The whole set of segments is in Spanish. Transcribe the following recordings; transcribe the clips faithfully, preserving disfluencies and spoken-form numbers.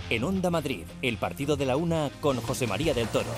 En Onda Madrid, el partido de la una con José María del Toro.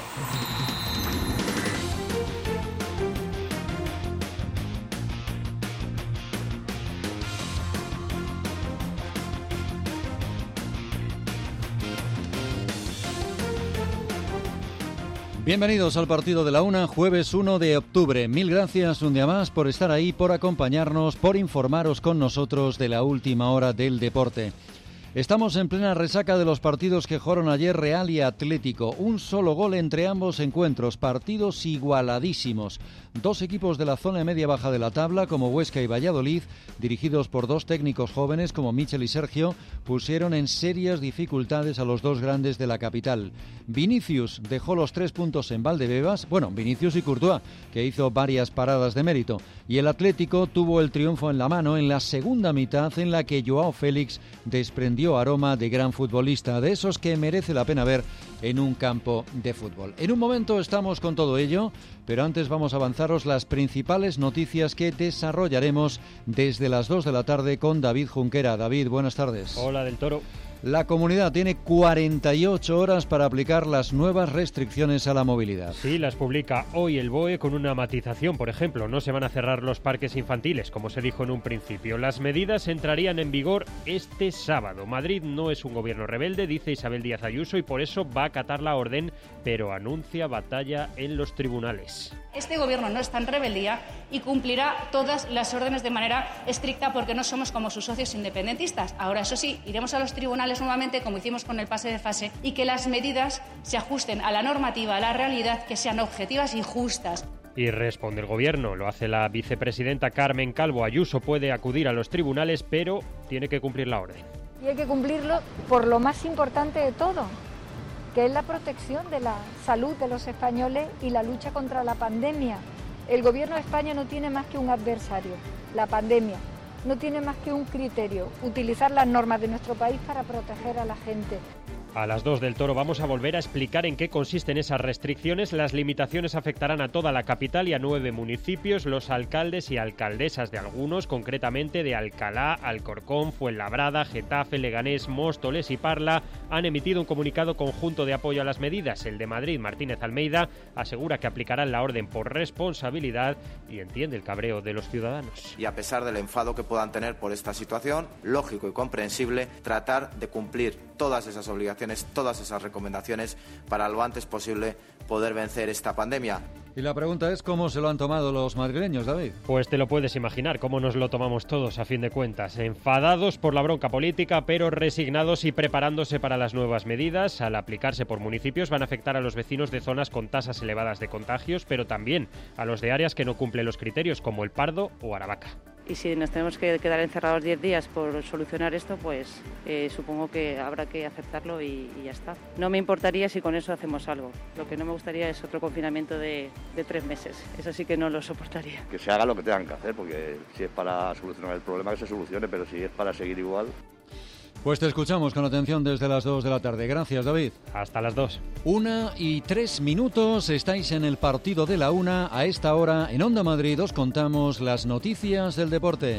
Bienvenidos al partido de la una, jueves uno de octubre. Mil gracias un día más por estar ahí, por acompañarnos, por informaros con nosotros de la última hora del deporte. Estamos en plena resaca de los partidos que jugaron ayer Real y Atlético. Un solo gol entre ambos encuentros, partidos igualadísimos. Dos equipos de la zona media-baja de la tabla, como Huesca y Valladolid, dirigidos por dos técnicos jóvenes como Michel y Sergio, pusieron en serias dificultades a los dos grandes de la capital. Vinicius dejó los tres puntos en Valdebebas, bueno, Vinicius y Courtois, que hizo varias paradas de mérito, y el Atlético tuvo el triunfo en la mano en la segunda mitad, en la que Joao Félix desprendió aroma de gran futbolista, de esos que merece la pena ver en un campo de fútbol. En un momento estamos con todo ello, pero antes vamos a avanzaros las principales noticias que desarrollaremos desde las dos de la tarde con David Junquera. David, buenas tardes. Hola, del Toro. La comunidad tiene cuarenta y ocho horas para aplicar las nuevas restricciones a la movilidad. Sí, las publica hoy el B O E con una matización. Por ejemplo, no se van a cerrar los parques infantiles, como se dijo en un principio. Las medidas entrarían en vigor este sábado. Madrid no es un gobierno rebelde, dice Isabel Díaz Ayuso, y por eso va a acatar la orden, pero anuncia batalla en los tribunales. Este gobierno no está en rebeldía y cumplirá todas las órdenes de manera estricta porque no somos como sus socios independentistas. Ahora, eso sí, iremos a los tribunales nuevamente, como hicimos con el pase de fase, y que las medidas se ajusten a la normativa, a la realidad, que sean objetivas y justas. Y responde el gobierno, lo hace la vicepresidenta Carmen Calvo. Ayuso puede acudir a los tribunales, pero tiene que cumplir la orden. Y hay que cumplirlo por lo más importante de todo, que es la protección de la salud de los españoles y la lucha contra la pandemia. El gobierno de España no tiene más que un adversario, la pandemia. No tiene más que un criterio, utilizar las normas de nuestro país para proteger a la gente. A las dos del Toro vamos a volver a explicar en qué consisten esas restricciones. Las limitaciones afectarán a toda la capital y a nueve municipios. Los alcaldes y alcaldesas de algunos, concretamente de Alcalá, Alcorcón, Fuenlabrada, Getafe, Leganés, Móstoles y Parla, han emitido un comunicado conjunto de apoyo a las medidas. El de Madrid, Martínez Almeida, asegura que aplicarán la orden por responsabilidad y entiende el cabreo de los ciudadanos. Y a pesar del enfado que puedan tener por esta situación, lógico y comprensible, tratar de cumplir todas esas obligaciones, todas esas recomendaciones para lo antes posible poder vencer esta pandemia. Y la pregunta es cómo se lo han tomado los madrileños, David. Pues te lo puedes imaginar, cómo nos lo tomamos todos a fin de cuentas. Enfadados por la bronca política, pero resignados y preparándose para las nuevas medidas. Al aplicarse por municipios van a afectar a los vecinos de zonas con tasas elevadas de contagios, pero también a los de áreas que no cumplen los criterios, como El Pardo o Aravaca. Y si nos tenemos que quedar encerrados diez días por solucionar esto, pues eh, supongo que habrá que aceptarlo y, y ya está. No me importaría si con eso hacemos algo. Lo que no me gustaría es otro confinamiento de, de tres meses. Eso sí que no lo soportaría. Que se haga lo que tengan que hacer, porque si es para solucionar el problema, que se solucione, pero si es para seguir igual... Pues te escuchamos con atención desde las dos de la tarde. Gracias, David. Hasta las dos. Una y tres minutos. Estáis en el partido de la una. A esta hora, en Onda Madrid, os contamos las noticias del deporte.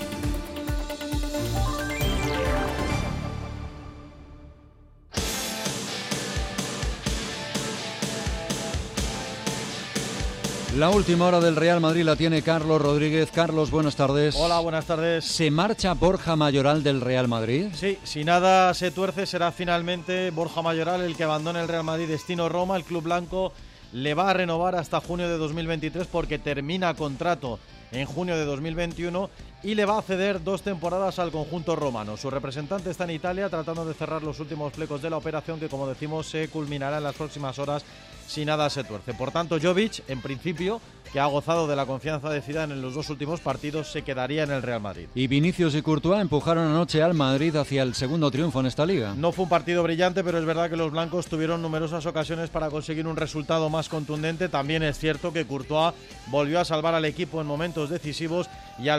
La última hora del Real Madrid la tiene Carlos Rodríguez. Carlos, buenas tardes. Hola, buenas tardes. ¿Se marcha Borja Mayoral del Real Madrid? Sí, si nada se tuerce será finalmente Borja Mayoral el que abandone el Real Madrid destino Roma. El club blanco le va a renovar hasta junio de dos mil veintitrés porque termina contrato en junio de dos mil veintiuno y le va a ceder dos temporadas al conjunto romano. Su representante está en Italia tratando de cerrar los últimos flecos de la operación que, como decimos, se culminará en las próximas horas si nada se tuerce. Por tanto, Jovic, en principio, que ha gozado de la confianza de Zidane en los dos últimos partidos, se quedaría en el Real Madrid. Y Vinicius y Courtois empujaron anoche al Madrid hacia el segundo triunfo en esta liga. No fue un partido brillante, pero es verdad que los blancos tuvieron numerosas ocasiones para conseguir un resultado más contundente. También es cierto que Courtois volvió a salvar al equipo en momentos decisivos y al final Vinicius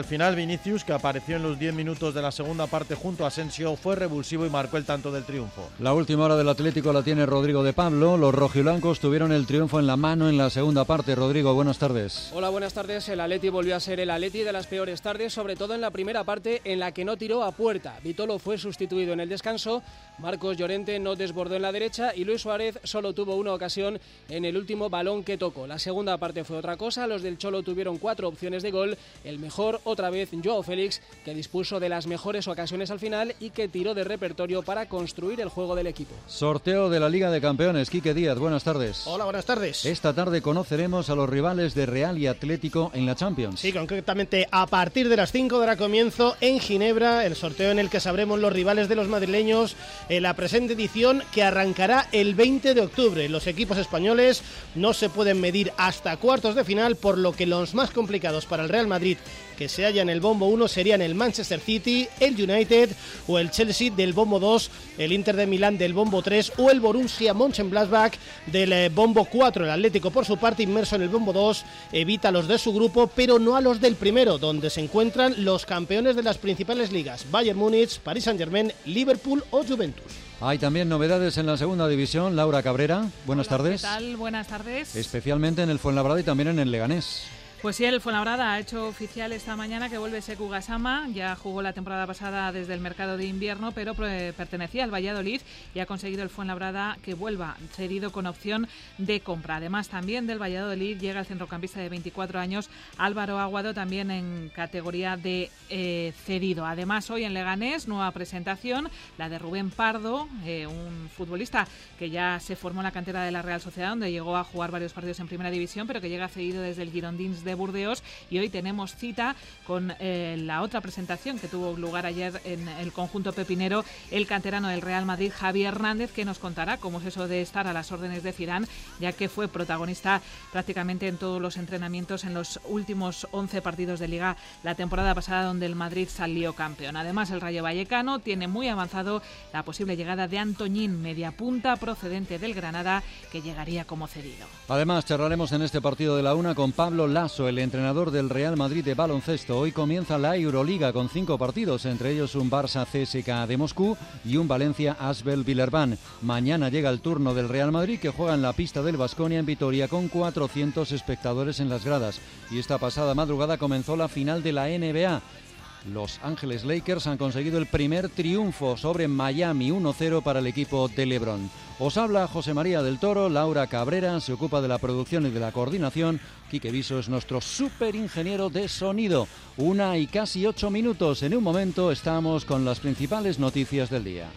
Vinicius, que apareció en los diez minutos de la segunda parte junto a Asensio, fue revulsivo y marcó el tanto del triunfo. La última hora del Atlético la tiene Rodrigo de Pablo. Los rojiblancos tuvieron el triunfo en la mano en la segunda parte. Rodrigo, buenas tardes. Hola, buenas tardes. El Atleti volvió a ser el Atleti de las peores tardes, sobre todo en la primera parte en la que no tiró a puerta. Vitolo fue sustituido en el descanso, Marcos Llorente no desbordó en la derecha y Luis Suárez solo tuvo una ocasión en el último balón que tocó. La segunda parte fue otra cosa, los del Cholo tuvieron cuatro opciones de gol, el mejor otra vez Joao Félix, que dispuso de las mejores ocasiones al final y que tiró de repertorio para construir el juego del equipo. Sorteo de la Liga de Campeones. Quique Díaz, buenas tardes. Hola, buenas tardes. Esta tarde conoceremos a los rivales de Real y Atlético en la Champions. Sí, concretamente a partir de las cinco dará comienzo en Ginebra el sorteo en el que sabremos los rivales de los madrileños en la presente edición, que arrancará el veinte de octubre. Los equipos españoles no se pueden medir hasta cuartos de final, por lo que los más complicados para el Real Madrid que se halla en el bombo uno serían el Manchester City, el United o el Chelsea del bombo dos, el Inter de Milán del bombo tres o el Borussia Mönchengladbach del eh, bombo cuatro. El Atlético, por su parte, inmerso en el bombo dos, evita a los de su grupo, pero no a los del primero, donde se encuentran los campeones de las principales ligas: Bayern Múnich, Paris Saint-Germain, Liverpool o Juventus. Hay también novedades en la segunda división. Laura Cabrera, buenas Hola, tardes. ¿Qué tal? Buenas tardes. Especialmente en el Fuenlabrada y también en el Leganés. Pues sí, el Fuenlabrada ha hecho oficial esta mañana que vuelve Sekou Gassama. Ya jugó la temporada pasada desde el mercado de invierno, pero pertenecía al Valladolid y ha conseguido el Fuenlabrada que vuelva, cedido con opción de compra. Además, también del Valladolid llega el centrocampista de veinticuatro años, Álvaro Aguado, también en categoría de eh, cedido. Además, hoy en Leganés, nueva presentación, la de Rubén Pardo, eh, un futbolista que ya se formó en la cantera de la Real Sociedad, donde llegó a jugar varios partidos en Primera División, pero que llega cedido desde el Girondins de de Burdeos, y hoy tenemos cita con eh, la otra presentación que tuvo lugar ayer en el conjunto pepinero, el canterano del Real Madrid, Javi Hernández, que nos contará cómo es eso de estar a las órdenes de Zidane, ya que fue protagonista prácticamente en todos los entrenamientos en los últimos once partidos de Liga la temporada pasada, donde el Madrid salió campeón. Además, el Rayo Vallecano tiene muy avanzado la posible llegada de Antoñín, media punta procedente del Granada, que llegaría como cedido. Además, charlaremos en este partido de la una con Pablo Lasso, el entrenador del Real Madrid de baloncesto. Hoy comienza la Euroliga con cinco partidos, entre ellos un Barça C S K A de Moscú y un Valencia Asvel Villerban. Mañana llega el turno del Real Madrid, que juega en la pista del Baskonia en Vitoria con cuatrocientos espectadores en las gradas. Y esta pasada madrugada comenzó la final de la N B A. Los Ángeles Lakers han conseguido el primer triunfo sobre Miami, uno cero para el equipo de LeBron. Os habla José María del Toro, Laura Cabrera se ocupa de la producción y de la coordinación, Quique Viso es nuestro súper ingeniero de sonido. Una y casi ocho minutos, en un momento estamos con las principales noticias del día.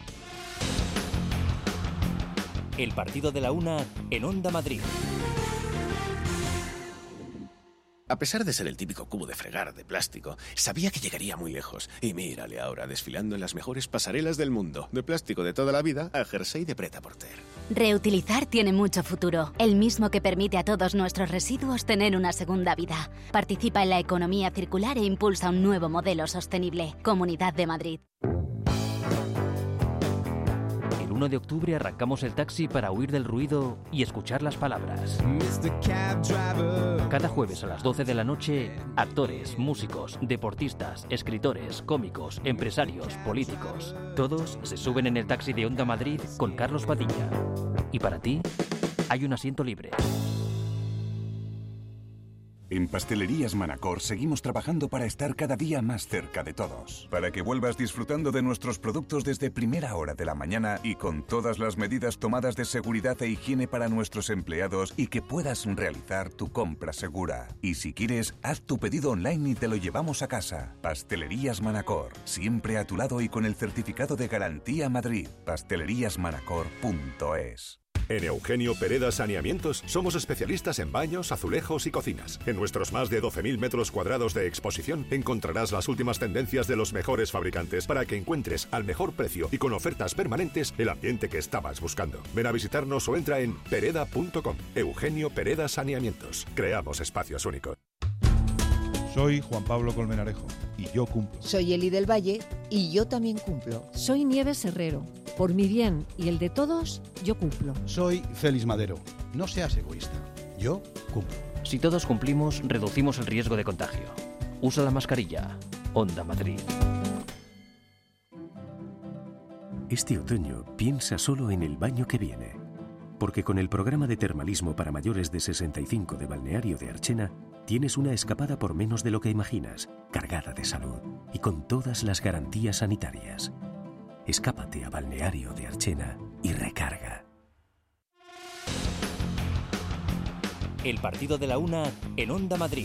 El partido de la una en Onda Madrid. A pesar de ser el típico cubo de fregar de plástico, sabía que llegaría muy lejos. Y mírale ahora, desfilando en las mejores pasarelas del mundo. De plástico de toda la vida a jersey de Pret-a-Porter. Reutilizar tiene mucho futuro. El mismo que permite a todos nuestros residuos tener una segunda vida. Participa en la economía circular e impulsa un nuevo modelo sostenible. Comunidad de Madrid. El uno de octubre arrancamos el taxi para huir del ruido y escuchar las palabras. Cada jueves a las doce de la noche, actores, músicos, deportistas, escritores, cómicos, empresarios, políticos, todos se suben en el taxi de Onda Madrid con Carlos Padilla. Y para ti, hay un asiento libre. En Pastelerías Manacor seguimos trabajando para estar cada día más cerca de todos. Para que vuelvas disfrutando de nuestros productos desde primera hora de la mañana y con todas las medidas tomadas de seguridad e higiene para nuestros empleados y que puedas realizar tu compra segura. Y si quieres, haz tu pedido online y te lo llevamos a casa. Pastelerías Manacor, siempre a tu lado y con el certificado de Garantía Madrid. pastelerías manacor punto es. En Eugenio Pereda Saneamientos somos especialistas en baños, azulejos y cocinas. En nuestros más de doce mil metros cuadrados de exposición encontrarás las últimas tendencias de los mejores fabricantes para que encuentres al mejor precio y con ofertas permanentes el ambiente que estabas buscando. Ven a visitarnos o entra en pereda punto com. Eugenio Pereda Saneamientos. Creamos espacios únicos. Soy Juan Pablo Colmenarejo y yo cumplo. Soy Eli del Valle y yo también cumplo. Soy Nieves Herrero. Por mi bien y el de todos, yo cumplo. Soy Félix Madero. No seas egoísta. Yo cumplo. Si todos cumplimos, reducimos el riesgo de contagio. Usa la mascarilla. Onda Madrid. Este otoño piensa solo en el baño que viene, porque con el programa de termalismo para mayores de sesenta y cinco de Balneario de Archena tienes una escapada por menos de lo que imaginas, cargada de salud y con todas las garantías sanitarias. Escápate a Balneario de Archena y recarga. El partido de la una en Onda Madrid.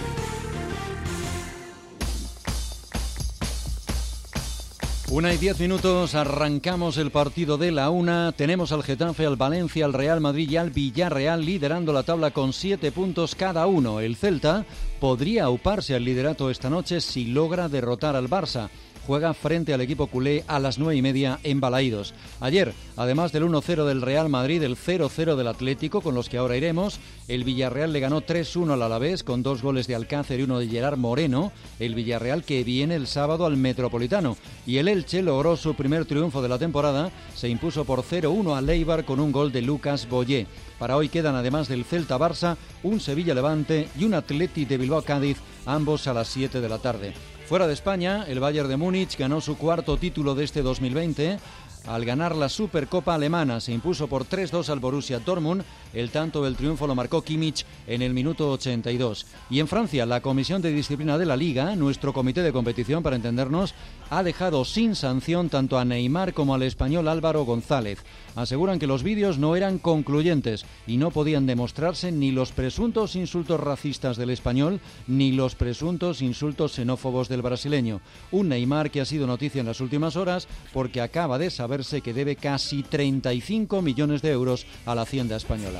Una y diez minutos, arrancamos el partido de la una. Tenemos al Getafe, al Valencia, al Real Madrid y al Villarreal liderando la tabla con siete puntos cada uno. El Celta podría auparse al liderato esta noche si logra derrotar al Barça. Juega frente al equipo culé a las nueve y media en Balaídos. Ayer, además del uno cero del Real Madrid, el cero cero del Atlético, con los que ahora iremos, el Villarreal le ganó tres uno al Alavés, con dos goles de Alcácer y uno de Gerard Moreno, el Villarreal que viene el sábado al Metropolitano. Y el Elche logró su primer triunfo de la temporada, se impuso por cero uno al Eibar con un gol de Lucas Boyé. Para hoy quedan, además del Celta-Barça, un Sevilla-Levante y un Atleti de Bilbao-Cádiz, ambos a las siete de la tarde. Fuera de España, el Bayern de Múnich ganó su cuarto título de este dos mil veinte. Al ganar la Supercopa alemana se impuso por tres dos al Borussia Dortmund. El tanto del triunfo lo marcó Kimmich en el minuto ochenta y dos. Y en Francia, la Comisión de Disciplina de la Liga, nuestro comité de competición para entendernos, ha dejado sin sanción tanto a Neymar como al español Álvaro González. Aseguran que los vídeos no eran concluyentes y no podían demostrarse ni los presuntos insultos racistas del español ni los presuntos insultos xenófobos del brasileño. Un Neymar que ha sido noticia en las últimas horas porque acaba de saberse que debe casi treinta y cinco millones de euros a la Hacienda española.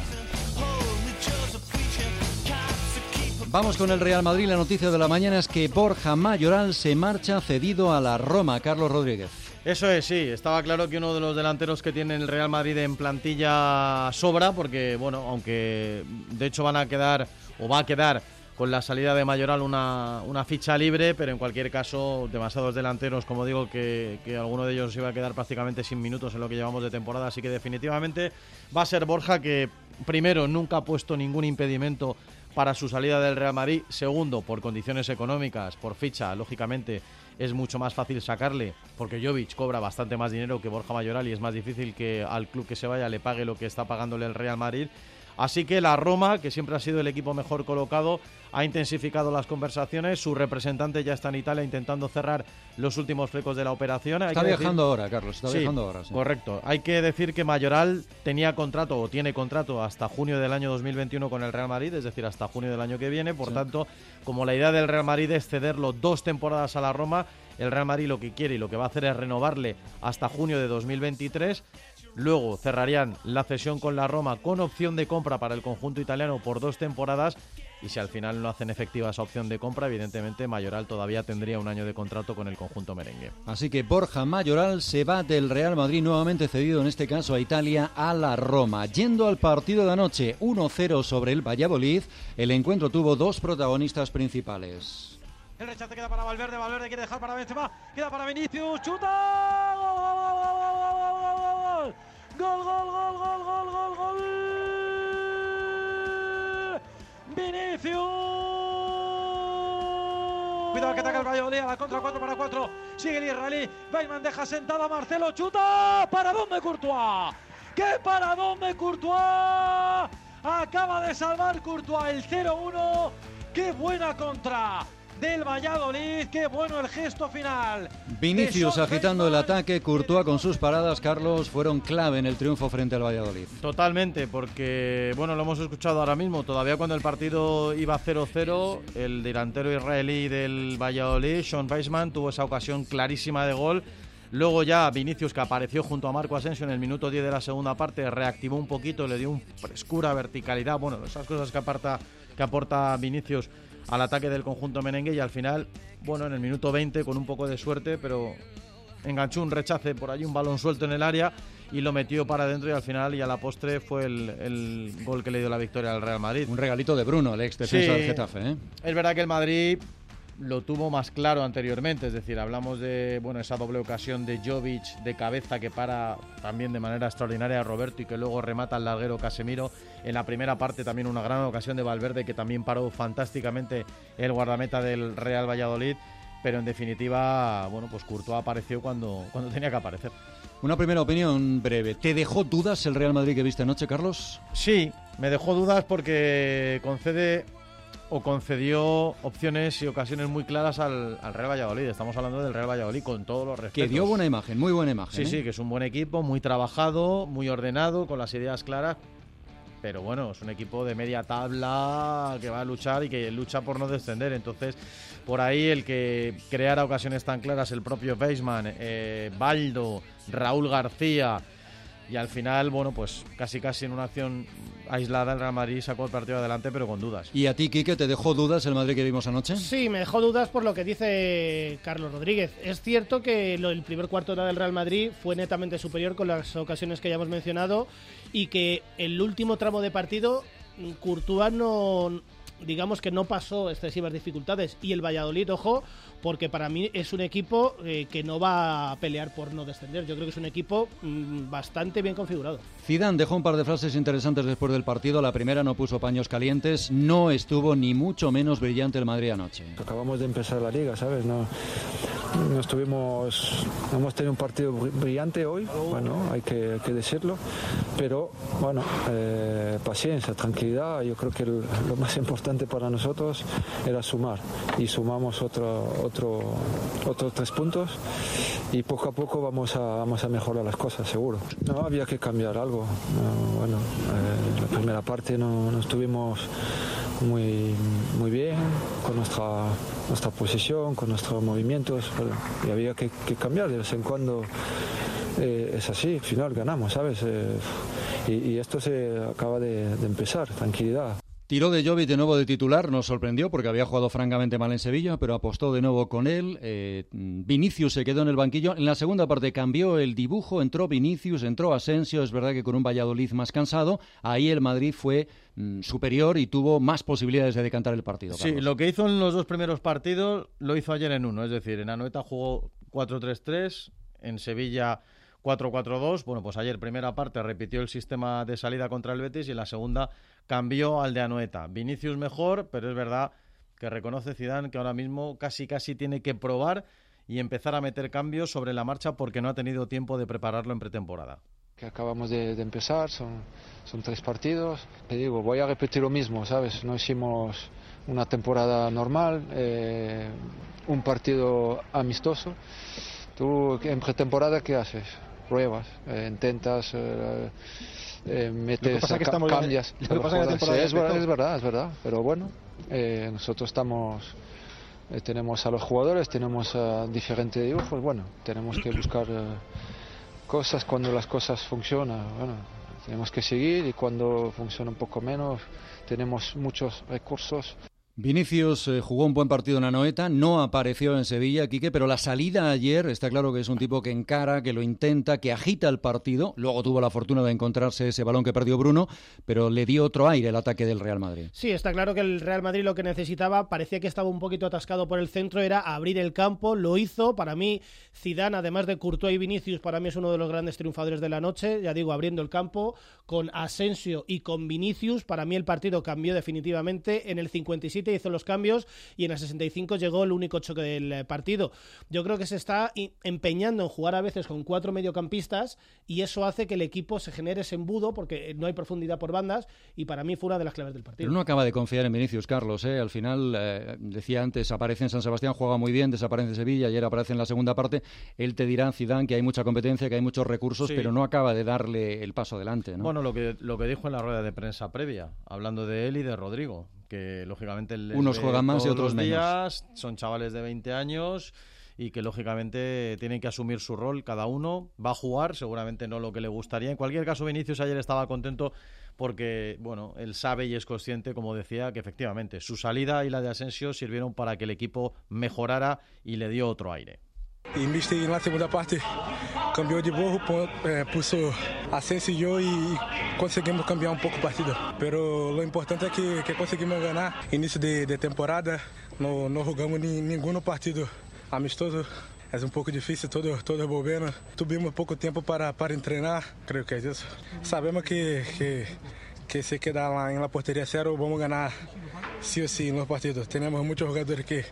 Vamos con el Real Madrid. La noticia de la mañana es que Borja Mayoral se marcha cedido a la Roma. Carlos Rodríguez. Eso es, sí. Estaba claro que uno de los delanteros que tiene el Real Madrid en plantilla sobra, porque, bueno, aunque de hecho van a quedar, o va a quedar con la salida de Mayoral una, una ficha libre, pero en cualquier caso, demasiados delanteros, como digo, que, que alguno de ellos iba a quedar prácticamente sin minutos en lo que llevamos de temporada, así que definitivamente va a ser Borja, que primero nunca ha puesto ningún impedimento para su salida del Real Madrid, segundo, por condiciones económicas, por ficha, lógicamente es mucho más fácil sacarle, porque Jovic cobra bastante más dinero que Borja Mayoral y es más difícil que al club que se vaya le pague lo que está pagándole el Real Madrid. Así que la Roma, que siempre ha sido el equipo mejor colocado, ha intensificado las conversaciones. Su representante ya está en Italia intentando cerrar los últimos flecos de la operación. Hay está que viajando decir... ahora, Carlos, está sí, viajando ahora. Sí. Correcto. Hay que decir que Mayoral tenía contrato o tiene contrato hasta junio del año dos mil veintiuno con el Real Madrid, es decir, hasta junio del año que viene. Por sí. tanto, como la idea del Real Madrid es cederlo dos temporadas a la Roma, el Real Madrid lo que quiere y lo que va a hacer es renovarle hasta junio de dos mil veintitrés. Luego cerrarían la cesión con la Roma con opción de compra para el conjunto italiano por dos temporadas y si al final no hacen efectiva esa opción de compra, evidentemente Mayoral todavía tendría un año de contrato con el conjunto merengue. Así que Borja Mayoral se va del Real Madrid, nuevamente cedido en este caso a Italia, a la Roma. Yendo al partido de anoche, uno cero sobre el Valladolid, el encuentro tuvo dos protagonistas principales. El rechace queda para Valverde, Valverde quiere dejar para Benzema, queda para Vinicius, chuta, gol, gol, gol, gol, gol, gol, gol, gol, gol, gol, gol, gol, gol, Vinicius, cuidado que ataca el Valladolid a la contra, cuatro para cuatro, sigue el israelí, Bailman deja sentado a Marcelo, chuta, ¿para dónde Courtois? ¿Qué para dónde Courtois? Acaba de salvar Courtois el cero uno, qué buena contra del Valladolid, qué bueno el gesto final. Vinicius agitando el ataque, Courtois con sus paradas, Carlos, fueron clave en el triunfo frente al Valladolid. Totalmente, porque, bueno, lo hemos escuchado ahora mismo, todavía cuando el partido iba cero cero, el delantero israelí del Valladolid, Sean Weissman, tuvo esa ocasión clarísima de gol. Luego ya Vinicius, que apareció junto a Marco Asensio en el minuto diez de la segunda parte, reactivó un poquito, le dio un frescura, verticalidad, bueno, esas cosas que aporta, que aporta Vinicius al ataque del conjunto merengue y al final, bueno, en el minuto veinte, con un poco de suerte, pero enganchó un rechace por allí, un balón suelto en el área y lo metió para adentro y al final y a la postre fue el, el gol que le dio la victoria al Real Madrid. Un regalito de Bruno, el ex defensa sí, del Getafe, ¿eh? Es verdad que el Madrid lo tuvo más claro anteriormente, es decir, hablamos de, bueno, esa doble ocasión de Jovic de cabeza que para también de manera extraordinaria a Roberto y que luego remata al larguero Casemiro. En la primera parte también una gran ocasión de Valverde que también paró fantásticamente el guardameta del Real Valladolid. pero en definitiva, bueno, pues Courtois apareció cuando, cuando tenía que aparecer. Una primera opinión breve. ¿Te dejó dudas el Real Madrid que viste anoche, Carlos? Sí, me dejó dudas porque concede o concedió opciones y ocasiones muy claras al, al Real Valladolid. Estamos hablando del Real Valladolid con todos los respetos. Que dio buena imagen, muy buena imagen. Sí, ¿eh? sí, que es un buen equipo, muy trabajado, muy ordenado, con las ideas claras. Pero bueno, es un equipo de media tabla que va a luchar y que lucha por no descender. Entonces, por ahí el que creara ocasiones tan claras el propio Weissman, eh, Baldo, Raúl García, y al final, bueno, pues casi casi en una acción aislada el Real Madrid sacó el partido adelante, pero con dudas. ¿Y a ti, Quique, te dejó dudas el Madrid que vimos anoche? Sí, me dejó dudas por lo que dice Carlos Rodríguez. Es cierto que lo, el primer cuarto de hora del Real Madrid fue netamente superior con las ocasiones que ya hemos mencionado y que el último tramo de partido Courtois no, digamos que no pasó excesivas dificultades, y el Valladolid, ojo, porque para mí es un equipo eh, que no va a pelear por no descender. Yo creo que es un equipo mmm, bastante bien configurado. Zidane dejó un par de frases interesantes después del partido. La primera, no puso paños calientes, no estuvo ni mucho menos brillante el Madrid anoche. Acabamos de empezar la liga, ¿sabes? No, no estuvimos, hemos tenido un partido brillante hoy, bueno, hay que, hay que decirlo, pero bueno, eh, paciencia, tranquilidad. Yo creo que el, lo más importante para nosotros era sumar, y sumamos otro, otro, otros tres puntos, y poco a poco vamos a, vamos a mejorar las cosas, seguro. No, había que cambiar algo. No, bueno, eh, la primera parte no, no estuvimos muy, muy bien con nuestra, nuestra posición, con nuestros movimientos, bueno, y había que, que cambiar de vez en cuando. Eh, es así, al final ganamos, ¿sabes? Eh, y, y esto se acaba de, de empezar, tranquilidad. Tiró de Jovic de nuevo de titular, nos sorprendió porque había jugado francamente mal en Sevilla, pero apostó de nuevo con él. Eh, Vinicius se quedó en el banquillo. En la segunda parte cambió el dibujo, entró Vinicius, entró Asensio. Es verdad que con un Valladolid más cansado, ahí el Madrid fue mm, superior y tuvo más posibilidades de decantar el partido. Sí, Carlos. Lo que hizo en los dos primeros partidos lo hizo ayer en uno, es decir, en Anoeta jugó cuatro tres tres, en Sevilla cuatro cuatro dos, bueno, pues ayer primera parte repitió el sistema de salida contra el Betis y en la segunda cambió al de Anoeta. Vinicius mejor, pero es verdad que reconoce Zidane que ahora mismo casi casi tiene que probar y empezar a meter cambios sobre la marcha porque no ha tenido tiempo de prepararlo en pretemporada. Que acabamos de, de empezar, son, son tres partidos. Te digo, voy a repetir lo mismo, ¿sabes? No hicimos una temporada normal, eh, un partido amistoso. ¿Tú en pretemporada qué haces? Pruebas, eh, intentas, eh, eh, metes, ca cambias. Lo que pasa que sí, es, verdad, es verdad, es verdad. Pero bueno, eh, nosotros estamos, eh, tenemos a los jugadores, tenemos a diferentes dibujos. Bueno, tenemos que buscar eh, cosas cuando las cosas funcionan. Bueno, tenemos que seguir, y cuando funciona un poco menos, tenemos muchos recursos. Vinicius eh, jugó un buen partido en Anoeta, no apareció en Sevilla, Quique, pero la salida ayer, está claro que es un tipo que encara, que lo intenta, que agita el partido. Luego tuvo la fortuna de encontrarse ese balón que perdió Bruno, pero le dio otro aire el ataque del Real Madrid. Sí, está claro que el Real Madrid lo que necesitaba, parecía que estaba un poquito atascado por el centro, era abrir el campo, lo hizo. Para mí, Zidane, además de Courtois y Vinicius, para mí es uno de los grandes triunfadores de la noche, ya digo, abriendo el campo, con Asensio y con Vinicius. Para mí el partido cambió definitivamente. En el cincuenta y siete hizo los cambios y en el sesenta y cinco llegó el único choque del partido. Yo creo que se está empeñando en jugar a veces con cuatro mediocampistas, y eso hace que el equipo se genere ese embudo porque no hay profundidad por bandas, y para mí fue una de las claves del partido. Pero no acaba de confiar en Vinicius, Carlos, ¿eh? Al final, eh, decía antes, aparece en San Sebastián, juega muy bien, desaparece en Sevilla, ayer aparece en la segunda parte. Él te dirá, Zidane, que hay mucha competencia, que hay muchos recursos, sí, pero no acaba de darle el paso adelante, ¿no? Bueno, lo que, lo que dijo en la rueda de prensa previa, hablando de él y de Rodrigo, que lógicamente unos juegan más y otros menos. Días, son chavales de veinte años y que lógicamente tienen que asumir su rol cada uno. Va a jugar, seguramente no lo que le gustaría. En cualquier caso, Vinicius ayer estaba contento porque, bueno, él sabe y es consciente, como decía, que efectivamente su salida y la de Asensio sirvieron para que el equipo mejorara y le dio otro aire. Y Mister en la segunda parte cambió de burro, eh, puso Asensio y yo, y conseguimos cambiar un poco el partido. Pero lo importante es que, que conseguimos ganar. Inicio de, de temporada, no, no jugamos ni, ningún partido amistoso. Es un poco difícil todo, todo volviendo. Tuvimos poco tiempo para, para entrenar, creo que es eso. Sabemos que, que, que si quedar en la portería cero vamos a ganar sí o sí en los partidos. Tenemos muchos jugadores que,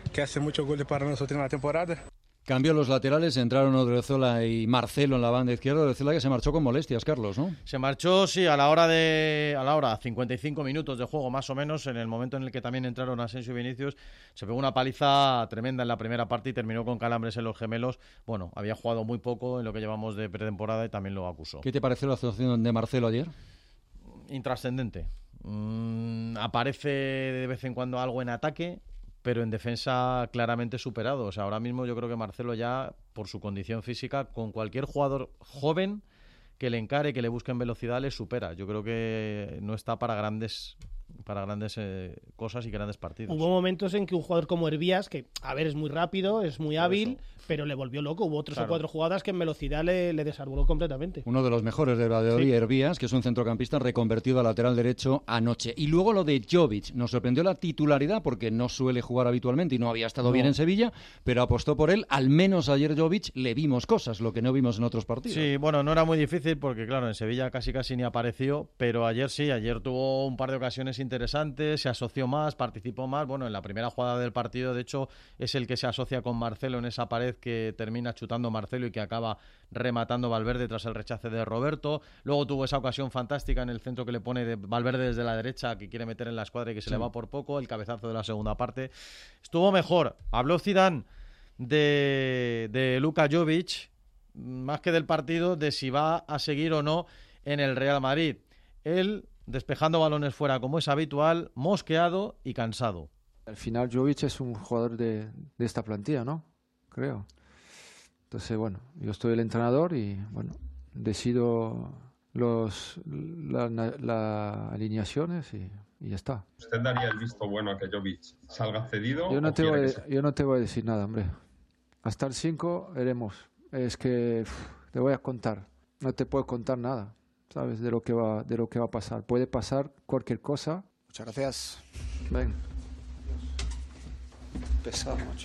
que hace muchos goles para nosotros en la temporada. Cambió los laterales, entraron Odriozola y Marcelo en la banda izquierda. Odriozola que se marchó con molestias, Carlos, ¿no? Se marchó, sí, a la hora de a la hora cincuenta y cinco minutos de juego más o menos, en el momento en el que también entraron Asensio y Vinicius. Se pegó una paliza tremenda en la primera parte y terminó con calambres en los gemelos. Bueno, había jugado muy poco en lo que llevamos de pretemporada y también lo acusó. ¿Qué te pareció la actuación de Marcelo ayer? Intrascendente. Mm, aparece de vez en cuando algo en ataque, pero en defensa claramente superado. O sea, ahora mismo yo creo que Marcelo ya, por su condición física, con cualquier jugador joven que le encare, que le busque en velocidad, le supera. Yo creo que no está para grandes para grandes eh, cosas y grandes partidos. Hubo momentos en que un jugador como Hervías, que a ver, es muy rápido, es muy hábil, pero le volvió loco. Hubo tres claro. o cuatro jugadas que en velocidad le, le desarboló completamente. Uno de los mejores de Valladolid, sí. Hervías, que es un centrocampista reconvertido a lateral derecho anoche. Y luego lo de Jovic. Nos sorprendió la titularidad porque no suele jugar habitualmente y no había estado no. bien en Sevilla, pero apostó por él. Al menos ayer Jovic le vimos cosas, lo que no vimos en otros partidos. Sí, bueno, no era muy difícil porque claro, en Sevilla casi casi ni apareció, pero ayer sí, ayer tuvo un par de ocasiones interesantes, se asoció más, participó más. Bueno, en la primera jugada del partido, de hecho, es el que se asocia con Marcelo en esa pared que termina chutando Marcelo y que acaba rematando Valverde tras el rechace de Roberto. Luego tuvo esa ocasión fantástica en el centro que le pone de Valverde desde la derecha, que quiere meter en la escuadra y que se sí. le va por poco, el cabezazo de la segunda parte. Estuvo mejor. Habló Zidane de, de Luka Jovic, más que del partido, de si va a seguir o no en el Real Madrid. Él despejando balones fuera como es habitual, mosqueado y cansado. Al final Jovic es un jugador de, de esta plantilla, ¿no? Creo. Entonces, bueno, yo estoy el entrenador y, bueno, decido los las la alineaciones y, y ya está. ¿Usted daría el visto bueno a que Jovic salga cedido? Yo no, o te voy, se... yo no te voy a decir nada, hombre. Hasta el cinco veremos. Es que uf, te voy a contar. No te puedo contar nada, ¿sabes? De lo que va, de lo que va a pasar. Puede pasar cualquier cosa. Muchas gracias. Ven. Pesado, macho.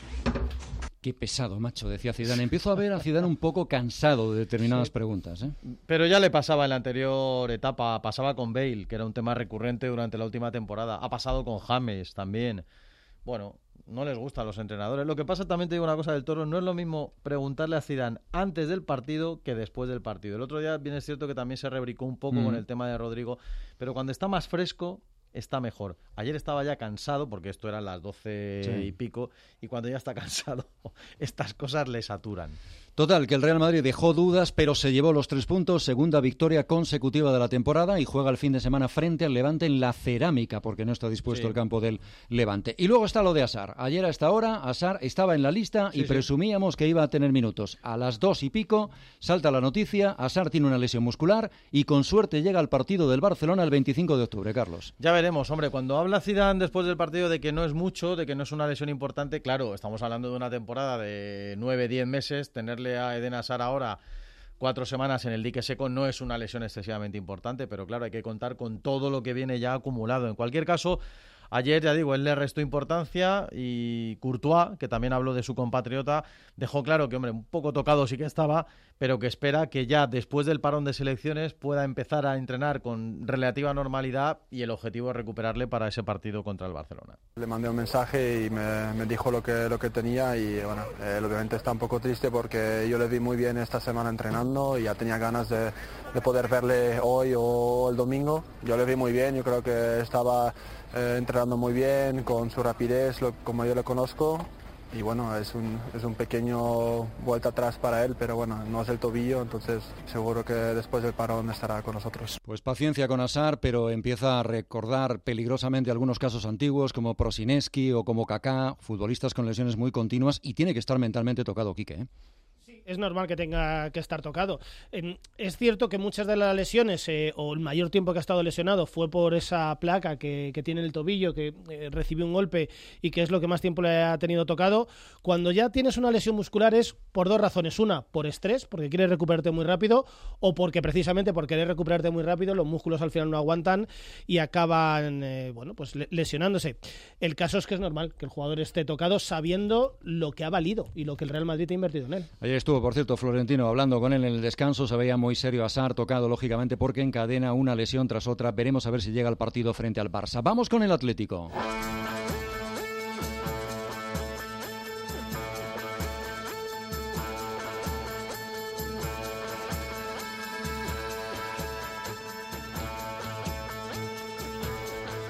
Qué pesado, macho, decía Zidane. Empiezo a ver a Zidane un poco cansado de determinadas sí. preguntas, ¿eh? Pero ya le pasaba en la anterior etapa, pasaba con Bale, que era un tema recurrente durante la última temporada. Ha pasado con James también. Bueno, no les gusta a los entrenadores. Lo que pasa, también te digo una cosa del Toro, no es lo mismo preguntarle a Zidane antes del partido que después del partido. El otro día bien es cierto que también se rebricó un poco mm. con el tema de Rodrigo, pero cuando está más fresco está mejor. Ayer estaba ya cansado, porque esto eran las doce sí. y pico, y cuando ya está cansado, estas cosas le saturan. Total, que el Real Madrid dejó dudas, pero se llevó los tres puntos, segunda victoria consecutiva de la temporada, y juega el fin de semana frente al Levante en la Cerámica, porque no está dispuesto sí. el campo del Levante. Y luego está lo de Asar. Ayer a esta hora, Asar estaba en la lista sí, y sí. presumíamos que iba a tener minutos. A las dos y pico salta la noticia, Asar tiene una lesión muscular y con suerte llega al partido del Barcelona el veinticinco de octubre, Carlos. Ya veremos, hombre, cuando habla Zidane después del partido de que no es mucho, de que no es una lesión importante, claro, estamos hablando de una temporada de nueve, diez meses, tenerle a Eden Hazard ahora cuatro semanas en el dique seco no es una lesión excesivamente importante, pero claro, hay que contar con todo lo que viene ya acumulado. En cualquier caso, ayer, ya digo, él le restó importancia y Courtois, que también habló de su compatriota, dejó claro que, hombre, un poco tocado sí que estaba, pero que espera que ya después del parón de selecciones pueda empezar a entrenar con relativa normalidad y el objetivo es recuperarle para ese partido contra el Barcelona. Le mandé un mensaje y me, me dijo lo que, lo que tenía y, bueno, él obviamente está un poco triste porque yo le vi muy bien esta semana entrenando y ya tenía ganas de, de poder verle hoy o el domingo. Yo le vi muy bien, yo creo que estaba eh, entrenando muy bien, con su rapidez, lo, como yo le conozco. Y bueno, es un, es un pequeño vuelta atrás para él, pero bueno, no es el tobillo, entonces seguro que después del parón estará con nosotros. Pues paciencia con Hazard, pero empieza a recordar peligrosamente algunos casos antiguos como Prosineski o como Kaká, futbolistas con lesiones muy continuas, y tiene que estar mentalmente tocado, Quique, ¿eh? Es normal que tenga que estar tocado. Eh, es cierto que muchas de las lesiones, eh, o el mayor tiempo que ha estado lesionado, fue por esa placa que, que tiene en el tobillo, que eh, recibió un golpe y que es lo que más tiempo le ha tenido tocado. Cuando ya tienes una lesión muscular es por dos razones. Una, por estrés, porque quieres recuperarte muy rápido, o porque precisamente por querer recuperarte muy rápido los músculos al final no aguantan y acaban eh, bueno, pues lesionándose. El caso es que es normal que el jugador esté tocado sabiendo lo que ha valido y lo que el Real Madrid ha invertido en él. Ayer estuvo, por cierto, Florentino hablando con él en el descanso, se veía muy serio Hazard, tocado lógicamente porque encadena una lesión tras otra. Veremos a ver si llega al partido frente al Barça. Vamos con el Atlético.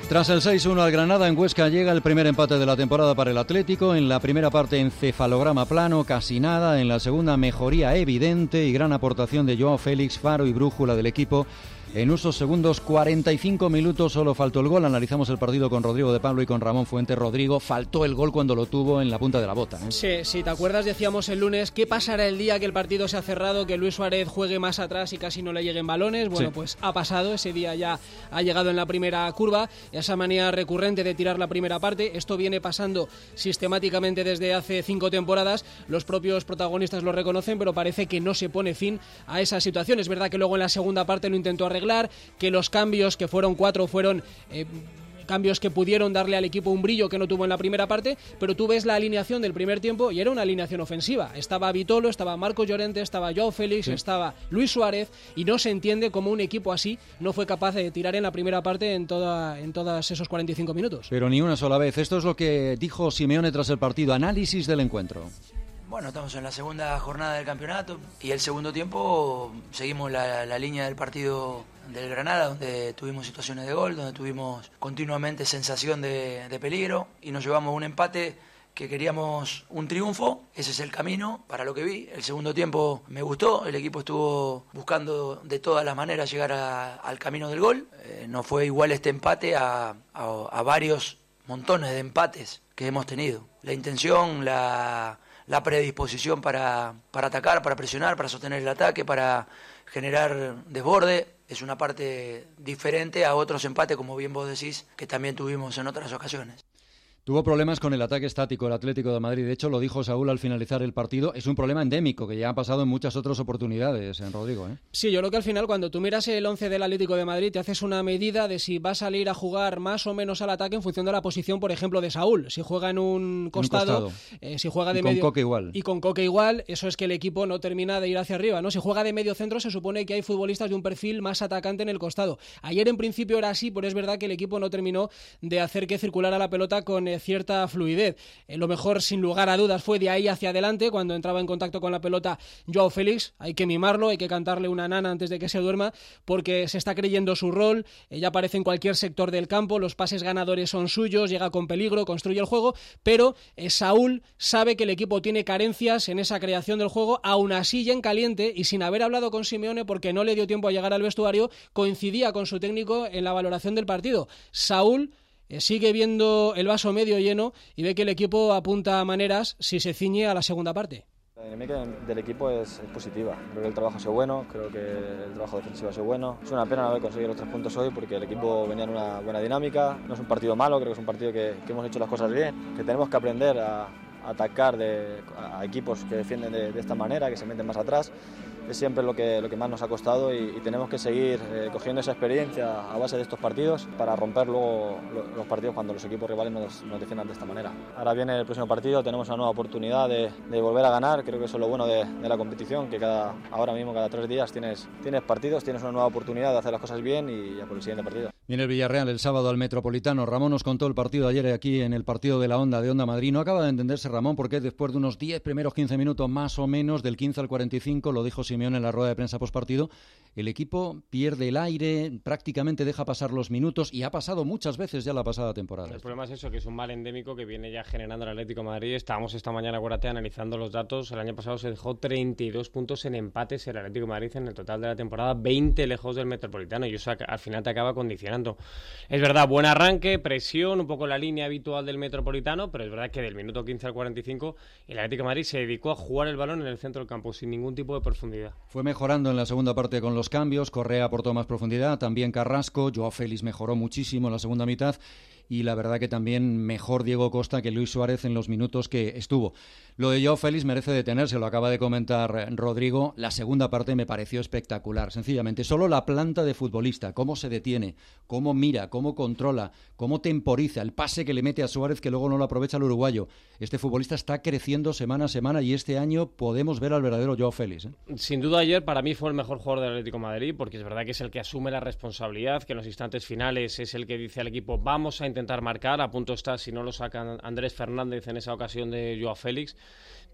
Tras el seis uno al Granada en Huesca llega el primer empate de la temporada para el Atlético. En la primera parte encefalograma plano, casi nada. En la segunda mejoría evidente y gran aportación de Joao Félix, faro y brújula del equipo. En usos segundos, cuarenta y cinco minutos, solo faltó el gol. Analizamos el partido con Rodrigo de Pablo y con Ramón Fuentes. Rodrigo, faltó el gol cuando lo tuvo en la punta de la bota, ¿eh? Sí, si te acuerdas, decíamos el lunes, ¿qué pasará el día que el partido se ha cerrado, que Luis Suárez juegue más atrás y casi no le lleguen balones? Bueno, sí. Pues ha pasado, ese día ya ha llegado en la primera curva, esa manía recurrente de tirar la primera parte. Esto viene pasando sistemáticamente desde hace cinco temporadas. Los propios protagonistas lo reconocen, pero parece que no se pone fin a esa situación. Es verdad que luego en la segunda parte lo intentó arreglar, que los cambios, que fueron cuatro, fueron eh, cambios que pudieron darle al equipo un brillo que no tuvo en la primera parte, pero tú ves la alineación del primer tiempo y era una alineación ofensiva. Estaba Vitolo, estaba Marcos Llorente, estaba Joao Félix, sí. estaba Luis Suárez, y no se entiende cómo un equipo así no fue capaz de tirar en la primera parte en, toda, en todos esos cuarenta y cinco minutos. Pero ni una sola vez. Esto es lo que dijo Simeone tras el partido. Análisis del encuentro. Bueno, estamos en la segunda jornada del campeonato y el segundo tiempo seguimos la, la línea del partido del Granada, donde tuvimos situaciones de gol, donde tuvimos continuamente sensación de, de peligro y nos llevamos un empate que queríamos un triunfo. Ese es el camino para lo que vi. El segundo tiempo me gustó, el equipo estuvo buscando de todas las maneras llegar a, al camino del gol. Eh, no fue igual este empate a, a, a varios montones de empates que hemos tenido. La intención, la... la predisposición para, para atacar, para presionar, para sostener el ataque, para generar desborde, es una parte diferente a otros empates, como bien vos decís, que también tuvimos en otras ocasiones. Tuvo problemas con el ataque estático el Atlético de Madrid. De hecho, lo dijo Saúl al finalizar el partido. Es un problema endémico que ya ha pasado en muchas otras oportunidades, en Rodrigo, ¿eh? Sí, yo creo que al final cuando tú miras el once del Atlético de Madrid te haces una medida de si va a salir a jugar más o menos al ataque en función de la posición, por ejemplo, de Saúl. Si juega en un costado, un costado. Eh, si juega de y medio... con Coque igual. Y con Coque igual, eso es que el equipo no termina de ir hacia arriba, ¿no? Si juega de medio centro se supone que hay futbolistas de un perfil más atacante en el costado. Ayer en principio era así, pero es verdad que el equipo no terminó de hacer que circulara la pelota con eh, cierta fluidez. Eh, lo mejor, sin lugar a dudas, fue de ahí hacia adelante, cuando entraba en contacto con la pelota Joao Félix. Hay que mimarlo, hay que cantarle una nana antes de que se duerma, porque se está creyendo su rol, eh, ya aparece en cualquier sector del campo, los pases ganadores son suyos, llega con peligro, construye el juego, pero eh, Saúl sabe que el equipo tiene carencias en esa creación del juego, aún así ya en caliente y sin haber hablado con Simeone porque no le dio tiempo a llegar al vestuario, coincidía con su técnico en la valoración del partido. Saúl Eh, sigue viendo el vaso medio lleno y ve que el equipo apunta a maneras si se ciñe a la segunda parte. La dinámica del equipo es, es positiva. Creo que el trabajo ha sido bueno, creo que el trabajo defensivo ha sido bueno. Es una pena no haber conseguido los tres puntos hoy porque el equipo venía en una buena dinámica. No es un partido malo, creo que es un partido que, que hemos hecho las cosas bien, que tenemos que aprender a, a atacar de, a equipos que defienden de, de esta manera, que se meten más atrás. Es siempre lo que, lo que más nos ha costado y, y tenemos que seguir eh, cogiendo esa experiencia a base de estos partidos para romper luego lo, los partidos cuando los equipos rivales nos, nos defiendan de esta manera. Ahora viene el próximo partido, tenemos una nueva oportunidad de, de volver a ganar. Creo que eso es lo bueno de, de la competición, que cada, ahora mismo cada tres días tienes, tienes partidos, tienes una nueva oportunidad de hacer las cosas bien y ya por el siguiente partido. Viene el Villarreal el sábado al Metropolitano. Ramón nos contó el partido de ayer aquí en el partido de la Onda de Onda Madrid. No acaba de entenderse Ramón porque después de unos diez primeros quince minutos más o menos, del quince al cuarenta y cinco, lo dijo Simeone en la rueda de prensa postpartido, el equipo pierde el aire, prácticamente deja pasar los minutos y ha pasado muchas veces ya la pasada temporada. El problema es eso, que es un mal endémico que viene ya generando el Atlético de Madrid. Estábamos esta mañana, acuérdate, analizando los datos. El año pasado se dejó treinta y dos puntos en empates el Atlético de Madrid en el total de la temporada, veinte lejos del Metropolitano, y eso al final te acaba condicionando. Es verdad, buen arranque, presión, un poco la línea habitual del Metropolitano, pero es verdad que del minuto quince al cuarenta y cinco el Atlético de Madrid se dedicó a jugar el balón en el centro del campo sin ningún tipo de profundidad. Fue mejorando en la segunda parte con los cambios, Correa aportó más profundidad, también Carrasco, Joao Félix mejoró muchísimo en la segunda mitad y la verdad que también mejor Diego Costa que Luis Suárez en los minutos que estuvo. Lo de Joao Félix merece detenerse, lo acaba de comentar Rodrigo. La segunda parte me pareció espectacular, sencillamente. Solo la planta de futbolista, cómo se detiene, cómo mira, cómo controla, cómo temporiza, el pase que le mete a Suárez que luego no lo aprovecha el uruguayo. Este futbolista está creciendo semana a semana y este año podemos ver al verdadero Joao Félix, ¿eh? Sin duda ayer para mí fue el mejor jugador del Atlético de Madrid, porque es verdad que es el que asume la responsabilidad, que en los instantes finales es el que dice al equipo vamos a intentar marcar, a punto está si no lo sacan Andrés Fernández en esa ocasión de Joao Félix.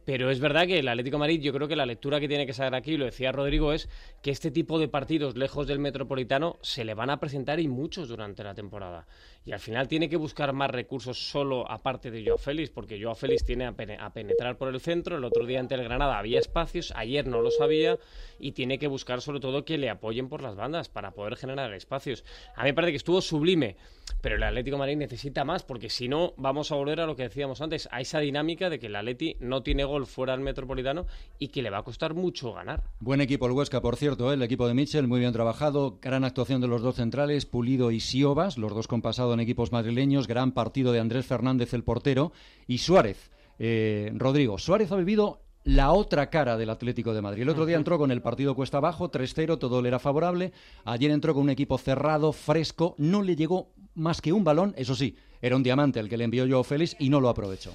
Pero es verdad que el Atlético de Madrid, yo creo que la lectura que tiene que sacar aquí, lo decía Rodrigo, es que este tipo de partidos lejos del Metropolitano se le van a presentar y muchos durante la temporada. Y al final tiene que buscar más recursos solo aparte de Joao Félix, porque Joao Félix tiene a, pene- a penetrar por el centro. El otro día ante el Granada había espacios, ayer no los había, y tiene que buscar sobre todo que le apoyen por las bandas para poder generar espacios. A mí me parece que estuvo sublime, pero el Atlético de Madrid necesita más, porque si no vamos a volver a lo que decíamos antes, a esa dinámica de que el Atleti no tiene gol fuera del Metropolitano y que le va a costar mucho ganar. Buen equipo el Huesca, por cierto, ¿eh? El equipo de Mitchell, muy bien trabajado, gran actuación de los dos centrales, Pulido y Siobas, los dos con pasado en equipos madrileños, gran partido de Andrés Fernández, el portero, y Suárez, eh, Rodrigo, Suárez ha vivido la otra cara del Atlético de Madrid. El otro día entró con el partido cuesta abajo, tres cero, todo le era favorable. Ayer entró con un equipo cerrado, fresco, no le llegó más que un balón, eso sí, era un diamante el que le envió Joao Félix y no lo aprovechó.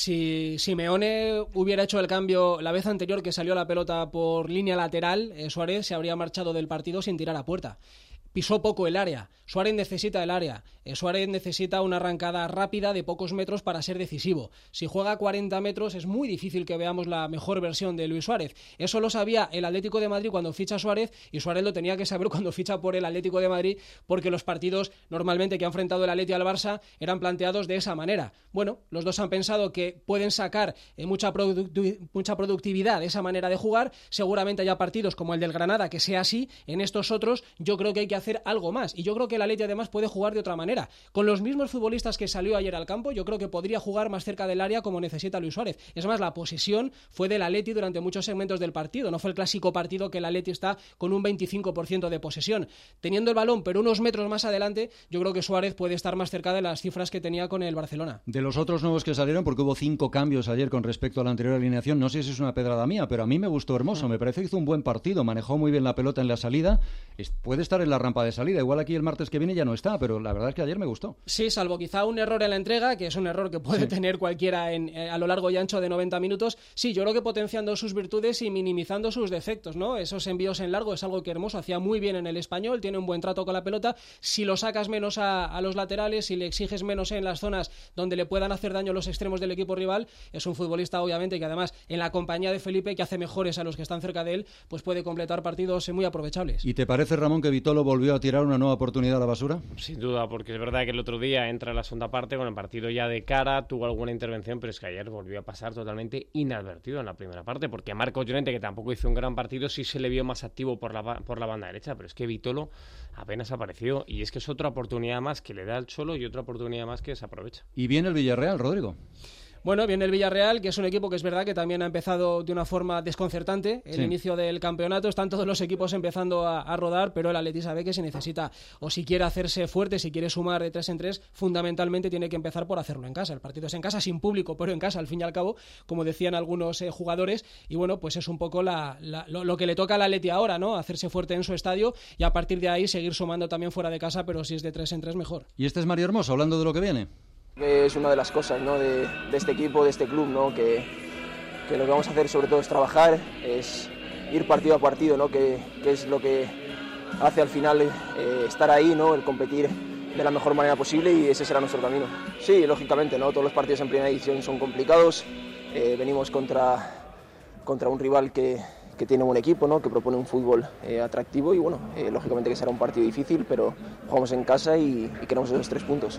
Si Simeone hubiera hecho el cambio la vez anterior que salió la pelota por línea lateral, eh, Suárez se habría marchado del partido sin tirar a puerta. Pisó poco el área. Suárez necesita el área. Eh, Suárez necesita una arrancada rápida de pocos metros para ser decisivo. Si juega a cuarenta metros es muy difícil que veamos la mejor versión de Luis Suárez. Eso lo sabía el Atlético de Madrid cuando ficha a Suárez, y Suárez lo tenía que saber cuando ficha por el Atlético de Madrid, porque los partidos normalmente que ha enfrentado el Atleti al Barça eran planteados de esa manera. Bueno, los dos han pensado que pueden sacar eh, mucha, productu- mucha productividad de esa manera de jugar. Seguramente haya partidos como el del Granada que sea así. En estos otros yo creo que hay que hacer algo más, y yo creo que el Atleti además puede jugar de otra manera, con los mismos futbolistas que salió ayer al campo. Yo creo que podría jugar más cerca del área como necesita Luis Suárez. Es más, la posesión fue del Atleti durante muchos segmentos del partido, no fue el clásico partido que el Atleti está con un veinticinco por ciento de posesión, teniendo el balón pero unos metros más adelante. Yo creo que Suárez puede estar más cerca de las cifras que tenía con el Barcelona. De los otros nuevos que salieron, porque hubo cinco cambios ayer con respecto a la anterior alineación, no sé si es una pedrada mía, pero a mí me gustó Hermoso, me parece que hizo un buen partido, manejó muy bien la pelota en la salida, puede estar en la rampa de salida. Igual aquí el martes que viene ya no está, pero la verdad es que ayer me gustó. Sí, salvo quizá un error en la entrega, que es un error que puede sí. tener cualquiera en, eh, a lo largo y ancho de noventa minutos. Sí, yo creo que potenciando sus virtudes y minimizando sus defectos, ¿no? Esos envíos en largo es algo que Hermoso hacía muy bien en el Español, tiene un buen trato con la pelota. Si lo sacas menos a, a los laterales, si le exiges menos en las zonas donde le puedan hacer daño los extremos del equipo rival, es un futbolista obviamente que además en la compañía de Felipe, que hace mejores a los que están cerca de él, pues puede completar partidos muy aprovechables. ¿Y te parece, Ramón, que Vitolo volvió a tirar una nueva oportunidad a la basura? Sin duda, porque es verdad que el otro día entra en la segunda parte con el partido ya de cara, tuvo alguna intervención, pero es que ayer volvió a pasar totalmente inadvertido en la primera parte, porque Marcos Llorente, que tampoco hizo un gran partido, sí se le vio más activo por la, por la banda derecha, pero es que Vitolo apenas apareció, y es que es otra oportunidad más que le da al Cholo y otra oportunidad más que se aprovecha. ¿Y viene el Villarreal, Rodrigo? Bueno, viene el Villarreal, que es un equipo que es verdad que también ha empezado de una forma desconcertante el sí. inicio del campeonato. Están todos los equipos empezando a, a rodar, pero el Atleti sabe que si necesita o si quiere hacerse fuerte, si quiere sumar de tres en tres, fundamentalmente tiene que empezar por hacerlo en casa. El partido es en casa, sin público, pero en casa, al fin y al cabo, como decían algunos eh, jugadores. Y bueno, pues es un poco la, la, lo, lo que le toca al Atleti ahora, ¿no? Hacerse fuerte en su estadio y a partir de ahí seguir sumando también fuera de casa, pero si es de tres en tres, mejor. Y este es Mario Hermoso, hablando de lo que viene. Es una de las cosas, ¿no? de, de este equipo, de este club, ¿no? que, que lo que vamos a hacer sobre todo es trabajar, es ir partido a partido, ¿no? que, que es lo que hace al final eh, estar ahí, ¿no? el competir de la mejor manera posible, y ese será nuestro camino. Sí, lógicamente, ¿no? todos los partidos en primera división son complicados, eh, venimos contra, contra un rival que, que tiene un equipo, ¿no? que propone un fútbol eh, atractivo, y bueno, eh, lógicamente que será un partido difícil, pero jugamos en casa y, y queremos esos tres puntos.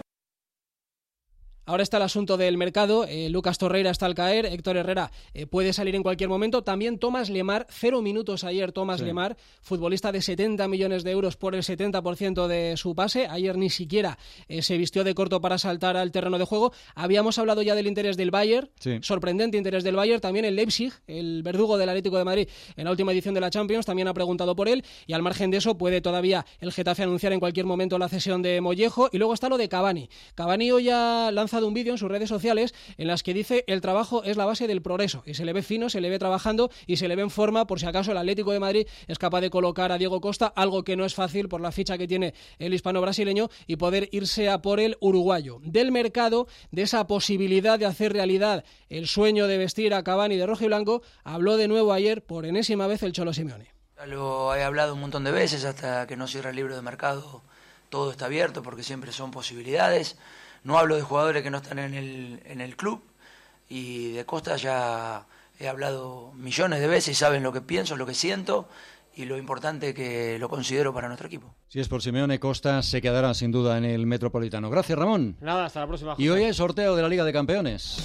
Ahora está el asunto del mercado, eh, Lucas Torreira está al caer, Héctor Herrera eh, puede salir en cualquier momento, también Tomás Lemar, cero minutos ayer Tomás sí. Lemar, futbolista de setenta millones de euros por el setenta por ciento de su pase, ayer ni siquiera eh, se vistió de corto para saltar al terreno de juego. Habíamos hablado ya del interés del Bayern, sí. sorprendente interés del Bayern, también el Leipzig, el verdugo del Atlético de Madrid en la última edición de la Champions, también ha preguntado por él, y al margen de eso puede todavía el Getafe anunciar en cualquier momento la cesión de Mollejo. Y luego está lo de Cavani. Cavani hoy ha lanzado un vídeo en sus redes sociales en las que dice: el trabajo es la base del progreso, y se le ve fino, se le ve trabajando y se le ve en forma por si acaso el Atlético de Madrid es capaz de colocar a Diego Costa, algo que no es fácil por la ficha que tiene el hispano-brasileño, y poder irse a por el uruguayo. Del mercado, de esa posibilidad de hacer realidad el sueño de vestir a Cavani de rojo y blanco, habló de nuevo ayer por enésima vez el Cholo Simeone. Lo he hablado un montón de veces, hasta que no cierra el libro de mercado todo está abierto, porque siempre son posibilidades. No hablo de jugadores que no están en el, en el club, y de Costa ya he hablado millones de veces y saben lo que pienso, lo que siento y lo importante que lo considero para nuestro equipo. Si es por Simeone, Costa se quedará sin duda en el Metropolitano. Gracias, Ramón. Nada, hasta la próxima. Y hoy hay sorteo de la Liga de Campeones.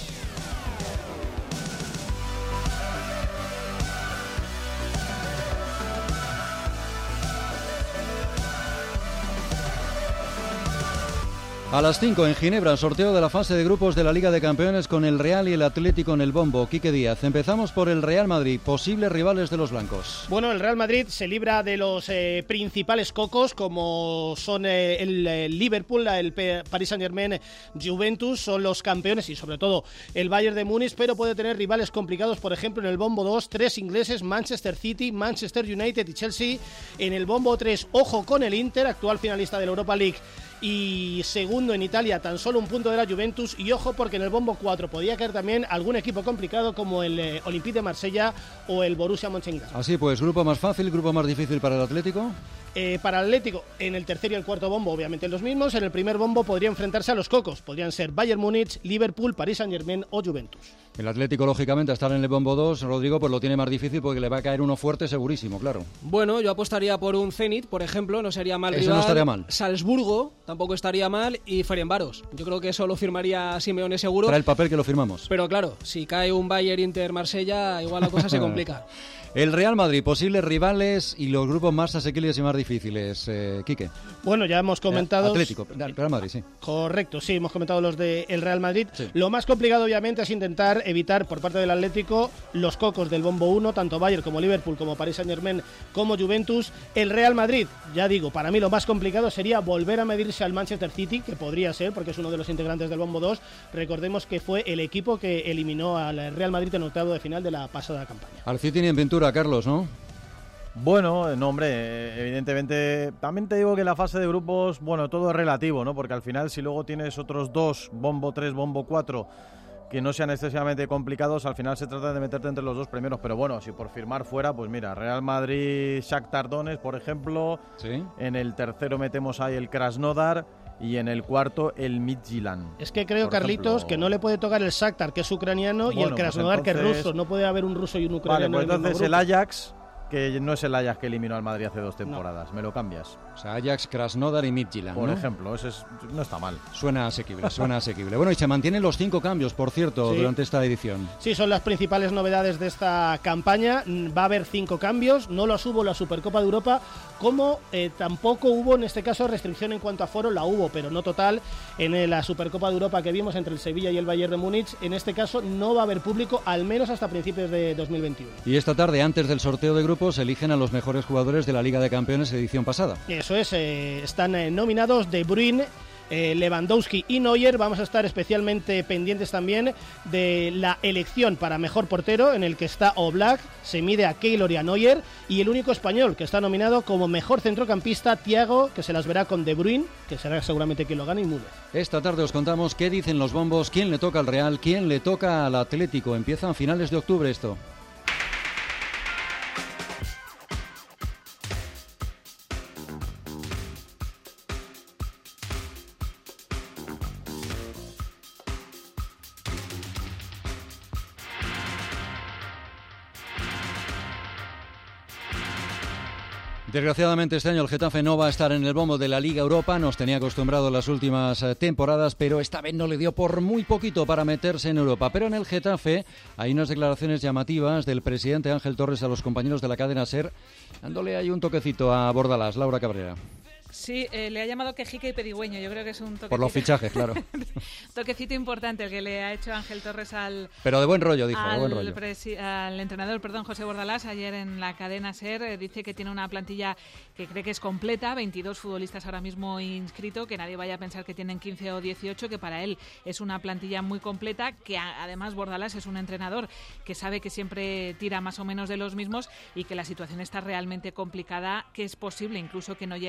A las cinco en Ginebra, sorteo de la fase de grupos de la Liga de Campeones con el Real y el Atlético en el bombo. Quique Díaz, empezamos por el Real Madrid, posibles rivales de los blancos. Bueno, el Real Madrid se libra de los eh, principales cocos, como son eh, el, el Liverpool, el Paris Saint-Germain, Juventus, son los campeones y sobre todo el Bayern de Múnich, pero puede tener rivales complicados, por ejemplo, en el bombo dos, tres ingleses, Manchester City, Manchester United y Chelsea. En el bombo tres, ojo con el Inter, actual finalista de la Europa League, y segundo en Italia, tan solo un punto de la Juventus. Y ojo porque en el bombo cuatro podía caer también algún equipo complicado como el eh, Olympique de Marsella o el Borussia Mönchengladbach. Así pues, grupo más fácil, grupo más difícil para el Atlético. Eh, para el Atlético, en el tercer y el cuarto bombo, obviamente los mismos. En el primer bombo podría enfrentarse a los cocos. Podrían ser Bayern Múnich, Liverpool, Paris Saint-Germain o Juventus. El Atlético, lógicamente, a estar en el bombo dos, Rodrigo, pues lo tiene más difícil porque le va a caer uno fuerte segurísimo, claro. Bueno, yo apostaría por un Zenit, por ejemplo, no sería mal Ese rival. no estaría mal. Salzburgo tampoco estaría mal y Ferencváros. Yo creo que eso lo firmaría Simeone seguro. Trae el papel que lo firmamos. Pero claro, si cae un Bayern Inter Marsella, igual la cosa se complica. El Real Madrid, posibles rivales y los grupos más asequibles y más difíciles. Eh, Quique. Bueno, ya hemos comentado... Eh, Atlético, Real Madrid, sí. Correcto, sí, hemos comentado los del Real Madrid. Sí. Lo más complicado, obviamente, es intentar evitar por parte del Atlético los cocos del bombo uno, tanto Bayern como Liverpool, como Paris Saint-Germain, como Juventus. El Real Madrid, ya digo, para mí lo más complicado sería volver a medirse al Manchester City, que podría ser, porque es uno de los integrantes del bombo dos. Recordemos que fue el equipo que eliminó al Real Madrid en octavo de final de la pasada campaña. Al City ni en pintura, Carlos, ¿no? Bueno, no, hombre, evidentemente, también te digo que la fase de grupos, bueno, todo es relativo, ¿no? Porque al final, si luego tienes otros dos, bombo tres, bombo cuatro, que no sean excesivamente complicados, al final se trata de meterte entre los dos primeros, pero bueno, si por firmar fuera, pues mira, Real Madrid, Shakhtar Donetsk, por ejemplo, ¿sí? En el tercero metemos ahí el Krasnodar y en el cuarto el Midtjylland. Es que creo, Carlitos, ejemplo, que no le puede tocar el Shakhtar, que es ucraniano, bueno, y el Krasnodar, pues entonces, que es ruso. No puede haber un ruso y un ucraniano. Vale, pues en el entonces el Ajax, que no es el Ajax que eliminó al Madrid hace dos temporadas, no. Me lo cambias. O sea, Ajax, Krasnodar y Midtjylland, por ¿no? ejemplo, ese es, no está mal. Suena asequible, suena asequible. Bueno, y se mantienen los cinco cambios, por cierto, sí, durante esta edición. Sí, son las principales novedades de esta campaña. Va a haber cinco cambios, no los hubo la Supercopa de Europa, como eh, tampoco hubo, en este caso, restricción en cuanto a foro, la hubo, pero no total, en la Supercopa de Europa que vimos entre el Sevilla y el Bayern de Múnich. En este caso no va a haber público, al menos hasta principios de dos mil veintiuno. Y esta tarde, antes del sorteo de grupos, eligen a los mejores jugadores de la Liga de Campeones edición pasada. Eso es, eh, están eh, nominados De Bruyne, eh, Lewandowski y Neuer. Vamos a estar especialmente pendientes también de la elección para mejor portero, en el que está Oblak, se mide a Keylor y a Neuer, y el único español que está nominado como mejor centrocampista, Thiago, que se las verá con De Bruyne, que será seguramente quien lo gane, y Müller. Esta tarde os contamos qué dicen los bombos, quién le toca al Real, quién le toca al Atlético. Empieza a finales de octubre esto. Desgraciadamente este año el Getafe no va a estar en el bombo de la Liga Europa, nos tenía acostumbrado en las últimas temporadas, pero esta vez no le dio por muy poquito para meterse en Europa. Pero en el Getafe hay unas declaraciones llamativas del presidente Ángel Torres a los compañeros de la cadena SER, dándole ahí un toquecito a Bordalás. Laura Cabrera. Sí, eh, le ha llamado quejica y pedigüeño, yo creo que es un toquecito. Por los fichajes, claro. Toquecito importante el que le ha hecho Ángel Torres al... Pero de buen rollo, dijo, al, de buen rollo. Presi- al entrenador, perdón, José Bordalás, ayer en la cadena SER, eh, dice que tiene una plantilla que cree que es completa, veintidós futbolistas ahora mismo inscritos, que nadie vaya a pensar que tienen quince o dieciocho, que para él es una plantilla muy completa, que a, además Bordalás es un entrenador que sabe que siempre tira más o menos de los mismos y que la situación está realmente complicada, que es posible incluso que no llegue nadie, que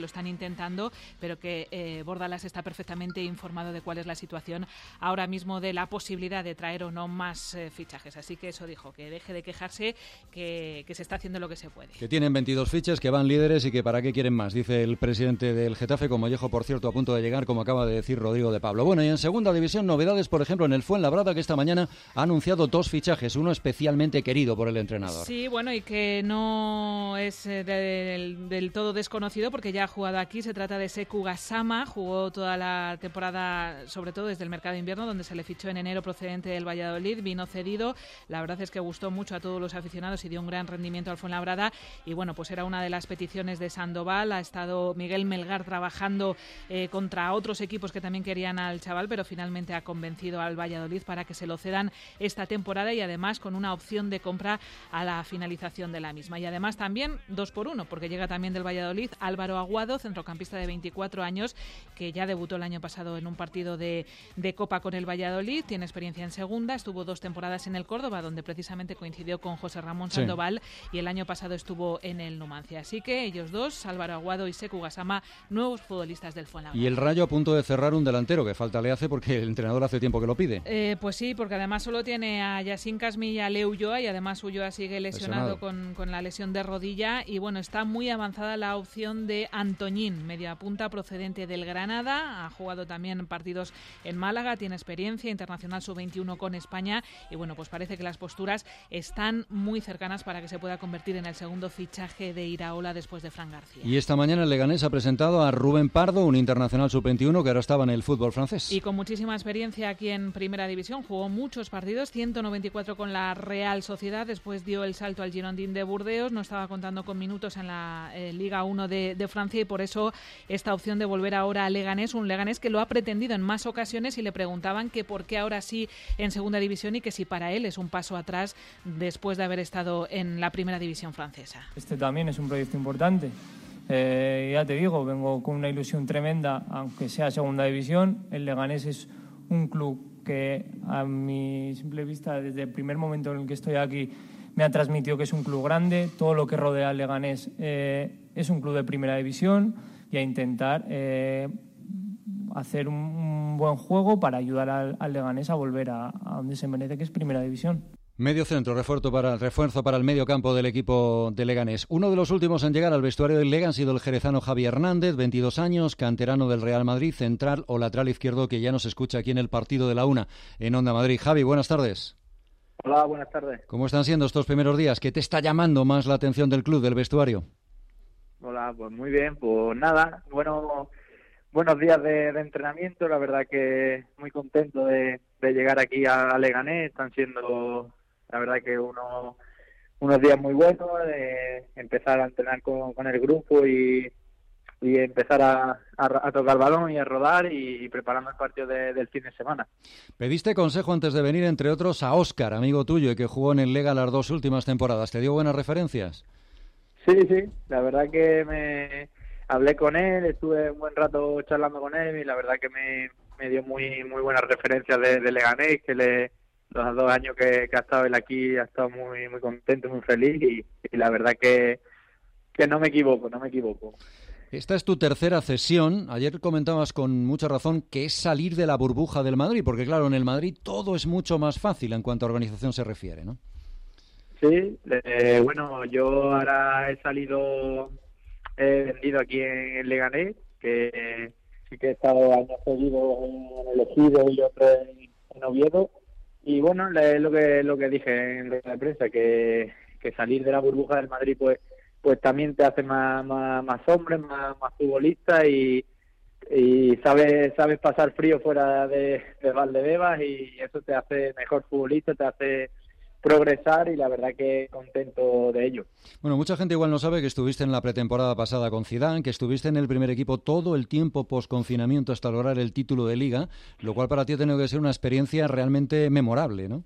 lo están intentando, pero que eh, Bordalás está perfectamente informado de cuál es la situación ahora mismo de la posibilidad de traer o no más eh, fichajes. Así que eso dijo, que deje de quejarse, que, que se está haciendo lo que se puede. Que tienen veintidós fichas, que van líderes y que para qué quieren más, dice el presidente del Getafe, como Mollejo, por cierto, a punto de llegar, como acaba de decir Rodrigo de Pablo. Bueno, y en segunda división, novedades, por ejemplo, en el Fuenlabrada, que esta mañana ha anunciado dos fichajes, uno especialmente querido por el entrenador. Sí, bueno, y que no es eh, del, del todo desconocido porque ya ha jugado aquí. Se trata de Sekou Gassama, jugó toda la temporada, sobre todo desde el mercado de invierno, donde se le fichó en enero procedente del Valladolid, vino cedido. La verdad es que gustó mucho a todos los aficionados y dio un gran rendimiento al Fuenlabrada. Y bueno, pues era una de las peticiones de Sandoval. Ha estado Miguel Melgar trabajando eh, contra otros equipos que también querían al chaval, pero finalmente ha convencido al Valladolid para que se lo cedan esta temporada y además con una opción de compra a la finalización de la misma. Y además también dos por uno, porque llega también del Valladolid Álvaro Aguado, centrocampista de veinticuatro años, que ya debutó el año pasado en un partido de, de Copa con el Valladolid, tiene experiencia en segunda, estuvo dos temporadas en el Córdoba, donde precisamente coincidió con José Ramón Sandoval, sí. Y el año pasado estuvo en el Numancia. Así que ellos dos, Álvaro Aguado y Sekou Gassama, nuevos futbolistas del Fuenlabrada. Y el Rayo a punto de cerrar un delantero, que falta le hace porque el entrenador hace tiempo que lo pide. Eh, pues sí, porque además solo tiene a Yacine Casmi y a Leo Ulloa, y además Ulloa sigue lesionado, lesionado. Con, con la lesión de rodilla, y bueno, está muy avanzada la opción de Antoñín, media punta procedente del Granada, ha jugado también partidos en Málaga, tiene experiencia internacional sub veintiuno con España, y bueno, pues parece que las posturas están muy cercanas para que se pueda convertir en el segundo fichaje de Iraola después de Fran García. Y esta mañana el Leganés ha presentado a Rubén Pardo, un internacional sub veintiuno que ahora estaba en el fútbol francés. Y con muchísima experiencia aquí en Primera División, jugó muchos partidos, ciento noventa y cuatro con la Real Sociedad, después dio el salto al Girondin de Burdeos, no estaba contando con minutos en la eh, Liga uno de, de Francia, y por eso esta opción de volver ahora al Leganés, un Leganés que lo ha pretendido en más ocasiones, y le preguntaban que por qué ahora sí en Segunda División y que si para él es un paso atrás después de haber estado en la Primera División francesa. Este también es un proyecto importante. Eh, ya te digo, vengo con una ilusión tremenda, aunque sea Segunda División. El Leganés es un club que a mi simple vista, desde el primer momento en el que estoy aquí, me ha transmitido que es un club grande. Todo lo que rodea al Leganés eh, es un club de Primera División, y a intentar eh, hacer un, un buen juego para ayudar al, al Leganés a volver a, a donde se merece, que es Primera División. Medio centro, refuerzo para, refuerzo para el medio campo del equipo de Leganés. Uno de los últimos en llegar al vestuario del Lega ha sido el jerezano Javi Hernández, veintidós años, canterano del Real Madrid, central o lateral izquierdo, que ya nos escucha aquí en el partido de la una en Onda Madrid. Javi, buenas tardes. Hola, buenas tardes. ¿Cómo están siendo estos primeros días? ¿Qué te está llamando más la atención del club, del vestuario? Hola, pues muy bien, pues nada, bueno, buenos días de, de entrenamiento, la verdad que muy contento de, de llegar aquí a Leganés, están siendo, la verdad que unos, unos días muy buenos, de empezar a entrenar con, con el grupo y, y empezar a, a, a tocar balón y a rodar y, y preparando el partido de, del fin de semana. Pediste consejo antes de venir, entre otros, a Óscar, amigo tuyo, y que jugó en el Lega las dos últimas temporadas. ¿Te dio buenas referencias? Sí, sí, la verdad que me hablé con él, estuve un buen rato charlando con él y la verdad que me, me dio muy muy buenas referencias de, de Leganés, que le, los dos años que, que ha estado él aquí ha estado muy muy contento, muy feliz y, y la verdad que, que no me equivoco, no me equivoco. Esta es tu tercera cesión. Ayer comentabas con mucha razón que es salir de la burbuja del Madrid, porque claro, en el Madrid todo es mucho más fácil en cuanto a organización se refiere, ¿no? Sí, eh, bueno, yo ahora he salido, he vendido aquí en Leganés, que sí que he estado años seguidos en el Ejido y otro en, en Oviedo, y bueno, es lo que lo que dije en la prensa, que, que salir de la burbuja del Madrid pues pues también te hace más más, más hombre, más, más futbolista y y sabes sabes pasar frío fuera de, de Valdebebas y eso te hace mejor futbolista, te hace progresar y la verdad que contento de ello. Bueno, mucha gente igual no sabe que estuviste en la pretemporada pasada con Zidane, que estuviste en el primer equipo todo el tiempo post-confinamiento hasta lograr el título de Liga, lo cual para ti ha tenido que ser una experiencia realmente memorable, ¿no?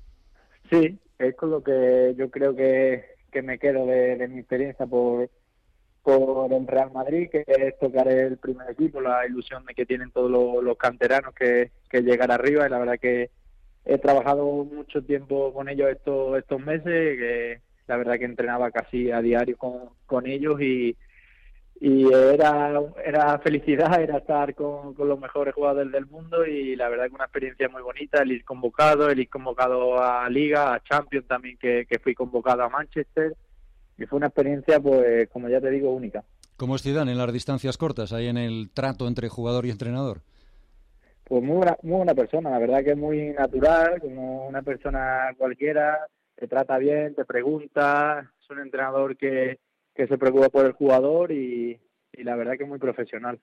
Sí, es con lo que yo creo que, que me quedo de, de mi experiencia por, por el Real Madrid, que es tocar el primer equipo, la ilusión de que tienen todos los, los canteranos que, que llegar arriba y la verdad que he trabajado mucho tiempo con ellos estos estos meses, que la verdad que entrenaba casi a diario con, con ellos y, y era era felicidad, era estar con, con los mejores jugadores del mundo, y la verdad que una experiencia muy bonita, el ir convocado, el ir convocado a Liga, a Champions también, que, que fui convocado a Manchester, y fue una experiencia, pues como ya te digo, única. ¿Cómo es Zidane en las distancias cortas, ahí en el trato entre jugador y entrenador? Pues muy buena, muy buena persona, la verdad que es muy natural, como una persona cualquiera, te trata bien, te pregunta, es un entrenador que que se preocupa por el jugador y, y la verdad que es muy profesional.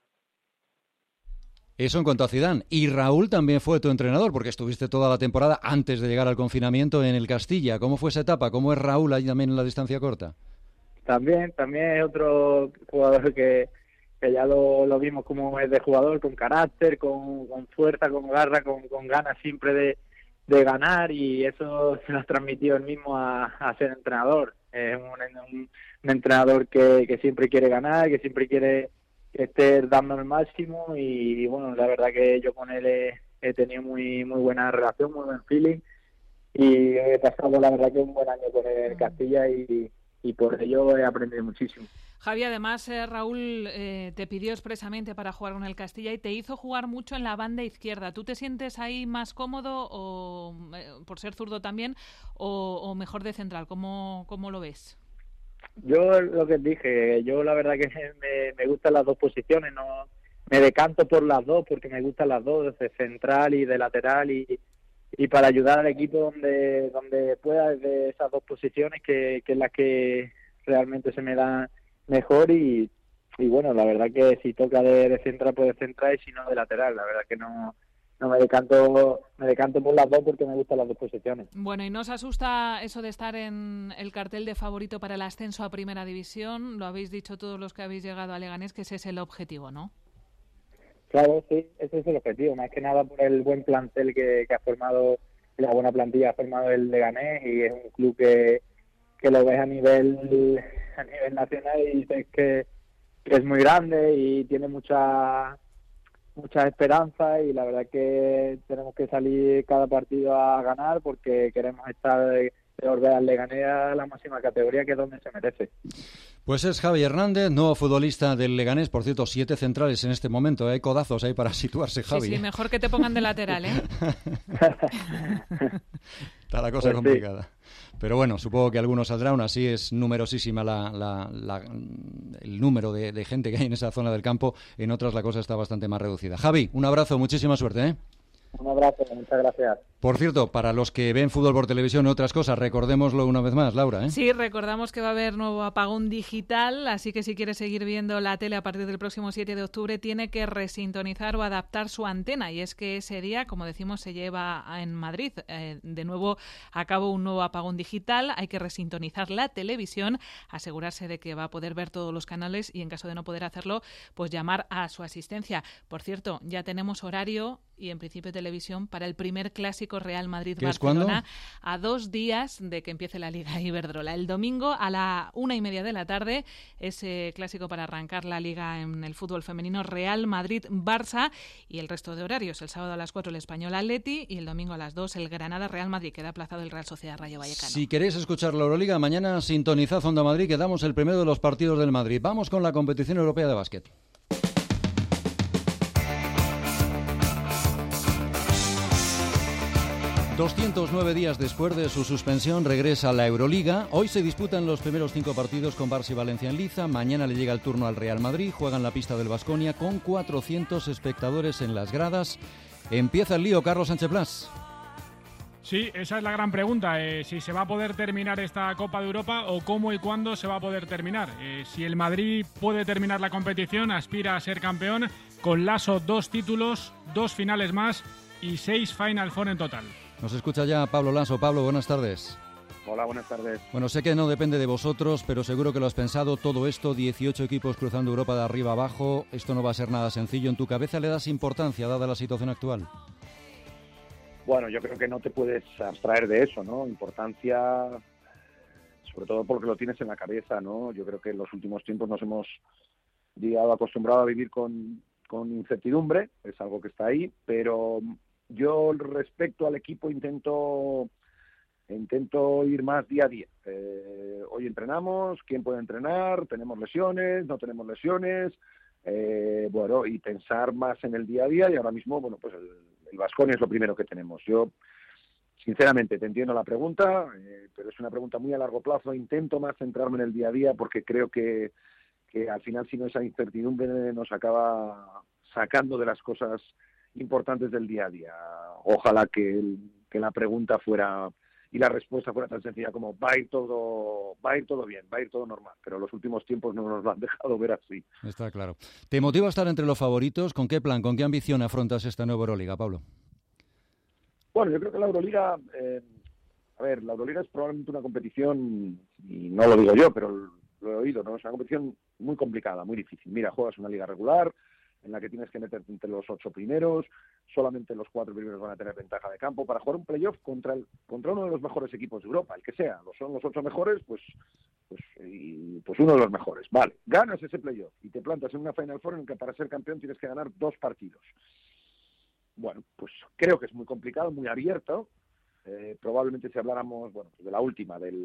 Eso en cuanto a Zidane. Y Raúl también fue tu entrenador, porque estuviste toda la temporada antes de llegar al confinamiento en el Castilla. ¿Cómo fue esa etapa? ¿Cómo es Raúl ahí también en la distancia corta? También, también es otro jugador que, que ya lo, lo vimos como es de jugador, con carácter, con, con fuerza, con garra, con, con ganas siempre de, de ganar, y eso se lo ha transmitido él mismo a, a ser entrenador. Es un, un, un entrenador que, que siempre quiere ganar, que siempre quiere que esté dando el máximo, y, y bueno, la verdad que yo con él he, he tenido muy muy buena relación, muy buen feeling, y he pasado la verdad que un buen año con él en Castilla, y, y por ello he aprendido muchísimo. Javi, además eh, Raúl eh, te pidió expresamente para jugar con el Castilla y te hizo jugar mucho en la banda izquierda. ¿Tú te sientes ahí más cómodo, o eh, por ser zurdo también, o, o mejor de central? ¿Cómo, cómo lo ves? Yo lo que dije, yo la verdad que me, me gustan las dos posiciones, no me decanto por las dos porque me gustan las dos, de central y de lateral, y, y para ayudar al equipo donde donde pueda, desde esas dos posiciones que, que es las que realmente se me dan mejor, y, y bueno, la verdad que si toca de, de central pues de central, y si no de lateral, la verdad que no no me decanto me decanto por las dos porque me gustan las dos posiciones. Bueno, ¿y no os asusta eso de estar en el cartel de favorito para el ascenso a Primera División? Lo habéis dicho todos los que habéis llegado a Leganés, que ese es el objetivo, ¿no? Claro, sí, ese es el objetivo, más que nada por el buen plantel que, que ha formado, la buena plantilla ha formado el Leganés, y es un club que, que lo ves a nivel a nivel nacional y dices que, que es muy grande y tiene mucha muchas esperanzas, y la verdad que tenemos que salir cada partido a ganar porque queremos estar de, de volver al Leganés a la máxima categoría, que es donde se merece. Pues es Javi Hernández, nuevo futbolista del Leganés. Por cierto, siete centrales en este momento. Hay codazos ahí para situarse, Javi. Sí, sí, mejor que te pongan de lateral, ¿eh? Está la cosa Pues complicada. Sí. Pero bueno, supongo que algunos saldrán. Aún así es numerosísima la, la, la, el número de, de gente que hay en esa zona del campo. En otras la cosa está bastante más reducida. Javi, un abrazo, muchísima suerte, ¿eh? Un abrazo, muchas gracias. Por cierto, para los que ven fútbol por televisión y otras cosas, recordémoslo una vez más, Laura, ¿eh? Sí, recordamos que va a haber nuevo apagón digital, así que si quiere seguir viendo la tele a partir del próximo siete de octubre, tiene que resintonizar o adaptar su antena. Y es que ese día, como decimos, se lleva en Madrid eh, de nuevo a cabo un nuevo apagón digital. Hay que resintonizar la televisión, asegurarse de que va a poder ver todos los canales y, en caso de no poder hacerlo, pues llamar a su asistencia. Por cierto, ya tenemos horario y en principio televisión para el primer clásico Real Madrid-Barcelona, a dos días de que empiece la Liga Iberdrola. El domingo a la una y media de la tarde, ese clásico para arrancar la Liga en el fútbol femenino, Real Madrid-Barça, y el resto de horarios. El sábado a las cuatro el Español Atleti y el domingo a las dos el Granada-Real Madrid. Queda aplazado el Real Sociedad Rayo Vallecano. Si queréis escuchar la Euroliga, mañana sintonizad Onda Madrid, que damos el primero de los partidos del Madrid. Vamos con la competición europea de básquet. doscientos nueve días después de su suspensión regresa a la Euroliga. Hoy se disputan los primeros cinco partidos con Barça y Valencia en liza. Mañana le llega el turno al Real Madrid. Juega en la pista del Baskonia con cuatrocientos espectadores en las gradas. Empieza el lío, Carlos Sánchez Blas. Sí, esa es la gran pregunta, eh, si se va a poder terminar esta Copa de Europa o cómo y cuándo se va a poder terminar. Eh, si el Madrid puede terminar la competición, aspira a ser campeón, con Lasso dos títulos, dos finales más y seis Final Four en total. Nos escucha ya Pablo Lasso. Pablo, buenas tardes. Hola, buenas tardes. Bueno, sé que no depende de vosotros, pero seguro que lo has pensado todo esto, dieciocho equipos cruzando Europa de arriba a abajo, esto no va a ser nada sencillo. ¿En tu cabeza le das importancia dada la situación actual? Bueno, yo creo que no te puedes abstraer de eso, ¿no? Importancia, sobre todo porque lo tienes en la cabeza, ¿no? Yo creo que en los últimos tiempos nos hemos llegado acostumbrado a vivir con, con incertidumbre, es algo que está ahí, pero yo respecto al equipo intento intento ir más día a día. Eh, hoy entrenamos, quién puede entrenar, tenemos lesiones, no tenemos lesiones, eh, bueno, y pensar más en el día a día, y ahora mismo, bueno, pues el, el Baskonia es lo primero que tenemos. Yo, sinceramente, te entiendo la pregunta, eh, pero es una pregunta muy a largo plazo. Intento más centrarme en el día a día porque creo que, que al final, si no, esa incertidumbre nos acaba sacando de las cosas importantes del día a día. Ojalá que, el, que la pregunta fuera y la respuesta fuera tan sencilla como va a ir todo, va a ir todo bien, va a ir todo normal, pero los últimos tiempos no nos lo han dejado ver así. Está claro. ¿Te motiva estar entre los favoritos? ¿Con qué plan, con qué ambición afrontas esta nueva Euroliga, Pablo? Bueno, yo creo que la Euroliga, eh, a ver, la Euroliga es probablemente una competición, y no lo digo yo, pero lo he oído, ¿no? Es una competición muy complicada, muy difícil. Mira, juegas una liga regular, en la que tienes que meterte entre los ocho primeros, solamente los cuatro primeros van a tener ventaja de campo. Para jugar un playoff contra el, contra uno de los mejores equipos de Europa, el que sea, los son los ocho mejores, pues pues, y, pues uno de los mejores. Vale, ganas ese playoff y te plantas en una Final Four en la que para ser campeón tienes que ganar dos partidos. Bueno, pues creo que es muy complicado, muy abierto. Eh, probablemente si habláramos, bueno, pues de la última, del,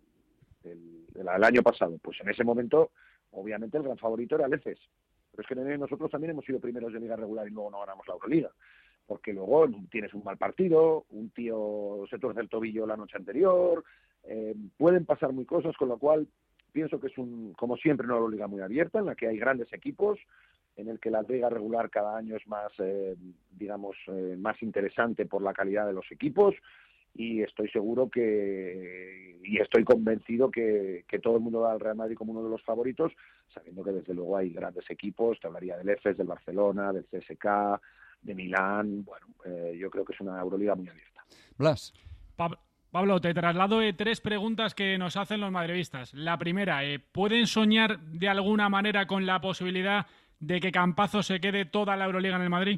del, del año pasado, pues en ese momento, obviamente el gran favorito era el Efes. Pero es que nosotros también hemos sido primeros de liga regular y luego no ganamos la Euroliga. Porque luego tienes un mal partido, un tío se tuerce el tobillo la noche anterior, eh, pueden pasar muy cosas, con lo cual pienso que es, un como siempre, una Euroliga muy abierta, en la que hay grandes equipos, en el que la liga regular cada año es más, eh, digamos, eh, más interesante por la calidad de los equipos, y estoy seguro que, y estoy convencido que, que todo el mundo va al Real Madrid como uno de los favoritos, sabiendo que desde luego hay grandes equipos. Te hablaría del Efes, del Barcelona, del C S K, de Milán. Bueno, eh, yo creo que es una Euroliga muy abierta. Blas. Pablo, te traslado eh, tres preguntas que nos hacen los madridistas. La primera, eh, ¿pueden soñar de alguna manera con la posibilidad de que Campazzo se quede toda la Euroliga en el Madrid?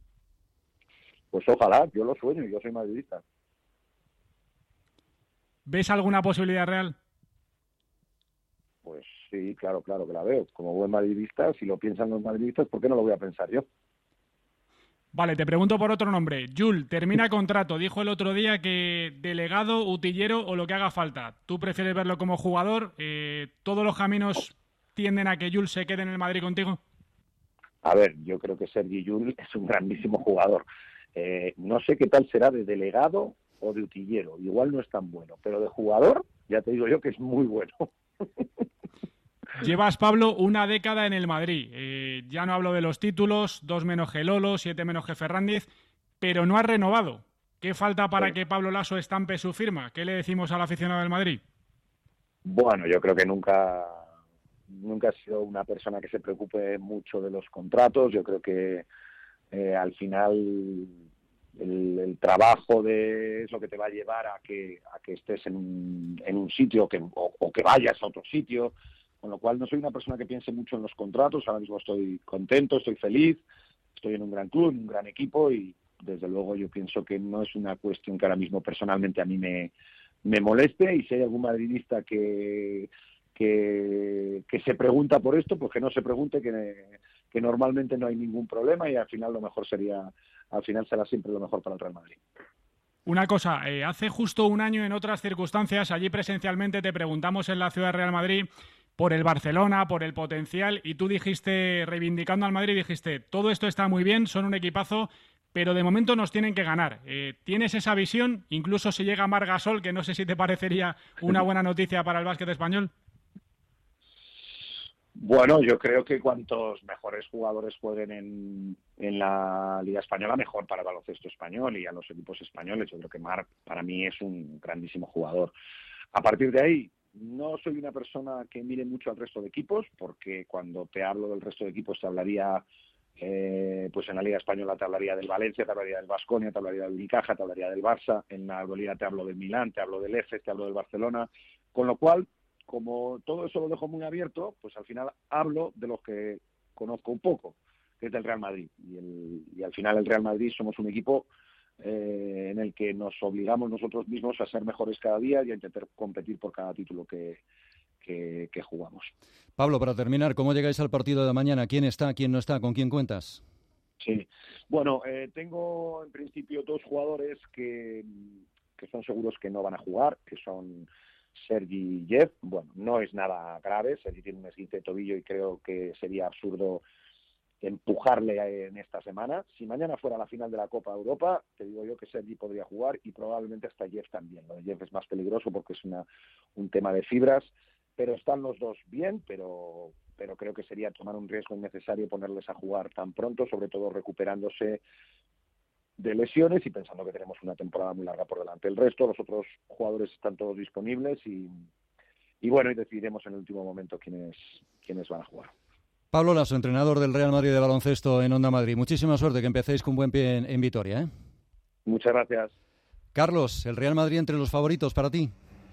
Pues ojalá, yo lo sueño, yo soy madridista. ¿Ves alguna posibilidad real? Pues sí, claro, claro que la veo. Como buen madridista, si lo piensan los madridistas, ¿por qué no lo voy a pensar yo? Vale, te pregunto por otro nombre. Jul, termina contrato. Dijo el otro día que delegado, utillero o lo que haga falta. ¿Tú prefieres verlo como jugador? Eh, ¿Todos los caminos tienden a que Jul se quede en el Madrid contigo? A ver, yo creo que Sergi Jul es un grandísimo jugador. Eh, no sé qué tal será de delegado o de utillero, igual no es tan bueno, pero de jugador, ya te digo yo que es muy bueno. Llevas, Pablo, una década en el Madrid. Eh, ya no hablo de los títulos, dos menos Gelolo, siete menos que Fernández, pero no has renovado. ¿Qué falta para que Pablo Laso estampe su firma? ¿Qué le decimos al aficionado del Madrid? Bueno, yo creo que nunca, nunca he sido una persona que se preocupe mucho de los contratos. Yo creo que eh, al final El, el trabajo de es lo que te va a llevar a que a que estés en un, en un sitio que, o, o que vayas a otro sitio, con lo cual no soy una persona que piense mucho en los contratos. Ahora mismo estoy contento, estoy feliz, estoy en un gran club, en un gran equipo, y desde luego yo pienso que no es una cuestión que ahora mismo personalmente a mí me, me moleste, y si hay algún madridista que, que, que se pregunta por esto, pues que no se pregunte, que, que normalmente no hay ningún problema, y al final lo mejor sería al final será siempre lo mejor para el Real Madrid. Una cosa, eh, hace justo un año, en otras circunstancias, allí presencialmente te preguntamos en la ciudad de Real Madrid por el Barcelona, por el potencial, y tú dijiste, reivindicando al Madrid, dijiste, todo esto está muy bien, son un equipazo, pero de momento nos tienen que ganar. Eh, ¿Tienes esa visión? Incluso si llega Marc Gasol, que no sé si te parecería una buena noticia para el básquet español. Bueno, yo creo que cuantos mejores jugadores jueguen en, en la Liga Española, mejor para el baloncesto español y a los equipos españoles. Yo creo que Marc, para mí, es un grandísimo jugador. A partir de ahí, no soy una persona que mire mucho al resto de equipos, porque cuando te hablo del resto de equipos te hablaría, eh, pues en la Liga Española te hablaría del Valencia, te hablaría del Baskonia, te hablaría del Unicaja, te hablaría del Barça. En la Euroliga te hablo del Milán, te hablo del Efes, te hablo del Barcelona. Con lo cual, como todo eso lo dejo muy abierto, pues al final hablo de los que conozco un poco, que es del Real Madrid. Y, el, y al final el Real Madrid somos un equipo eh, en el que nos obligamos nosotros mismos a ser mejores cada día y a intentar competir por cada título que, que, que jugamos. Pablo, para terminar, ¿cómo llegáis al partido de mañana? ¿Quién está, quién no está? ¿Con quién cuentas? Sí, bueno, eh, tengo en principio dos jugadores que... que son seguros que no van a jugar, que son Sergi y Jeff. Bueno, no es nada grave, Sergi tiene un esguince de tobillo y creo que sería absurdo empujarle en esta semana. Si mañana fuera la final de la Copa de Europa, te digo yo que Sergi podría jugar y probablemente hasta Jeff también. Lo de Jeff es más peligroso porque es una, un tema de fibras, pero están los dos bien, pero, pero creo que sería tomar un riesgo innecesario ponerles a jugar tan pronto, sobre todo recuperándose de lesiones y pensando que tenemos una temporada muy larga por delante. El resto, los otros jugadores están todos disponibles y, y bueno, y decidiremos en el último momento quiénes, quiénes van a jugar. Pablo Laso, entrenador del Real Madrid de baloncesto en Onda Madrid. Muchísima suerte, que empecéis con buen pie en, en Vitoria, ¿eh? Muchas gracias. Carlos, ¿el Real Madrid entre los favoritos para ti?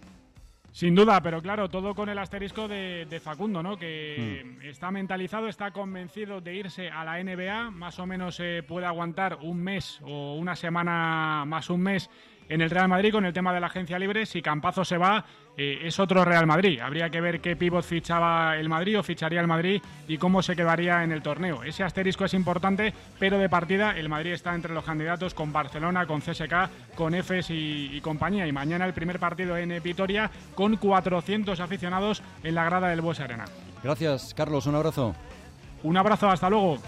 Sin duda, pero claro, todo con el asterisco de, de Facundo, ¿no? Que mm. está mentalizado, está convencido de irse a la N B A, más o menos eh, puede aguantar un mes o una semana más un mes en el Real Madrid con el tema de la agencia libre. Si Campazzo se va, eh, es otro Real Madrid. Habría que ver qué pívot fichaba el Madrid o ficharía el Madrid y cómo se quedaría en el torneo. Ese asterisco es importante, pero de partida el Madrid está entre los candidatos con Barcelona, con C S K, con Efes y, y compañía. Y mañana el primer partido en Vitoria con cuatrocientos aficionados en la grada del Bues Arena. Gracias, Carlos. Un abrazo. Un abrazo, hasta luego.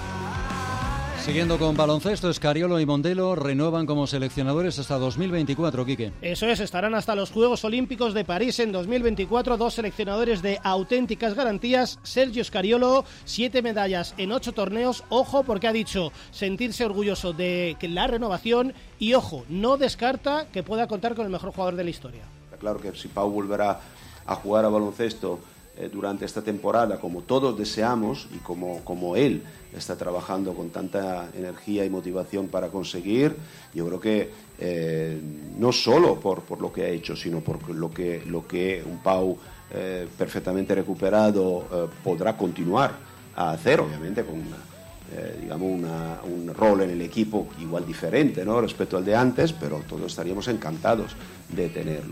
Siguiendo con baloncesto, Scariolo y Mondelo renuevan como seleccionadores hasta dos mil veinticuatro, Quique. Eso es, estarán hasta los Juegos Olímpicos de París en dos mil veinticuatro, dos seleccionadores de auténticas garantías. Sergio Scariolo, siete medallas en ocho torneos, ojo porque ha dicho sentirse orgulloso de la renovación y ojo, no descarta que pueda contar con el mejor jugador de la historia. Está claro que si Pau volverá a jugar a baloncesto durante esta temporada, como todos deseamos y como, como él está trabajando con tanta energía y motivación para conseguir, yo creo que eh, no solo por, por lo que ha hecho, sino por lo que, lo que un Pau eh, perfectamente recuperado eh, podrá continuar a hacer, obviamente con una, eh, digamos una, un rol en el equipo igual diferente, ¿no?, respecto al de antes, pero todos estaríamos encantados de tenerlo.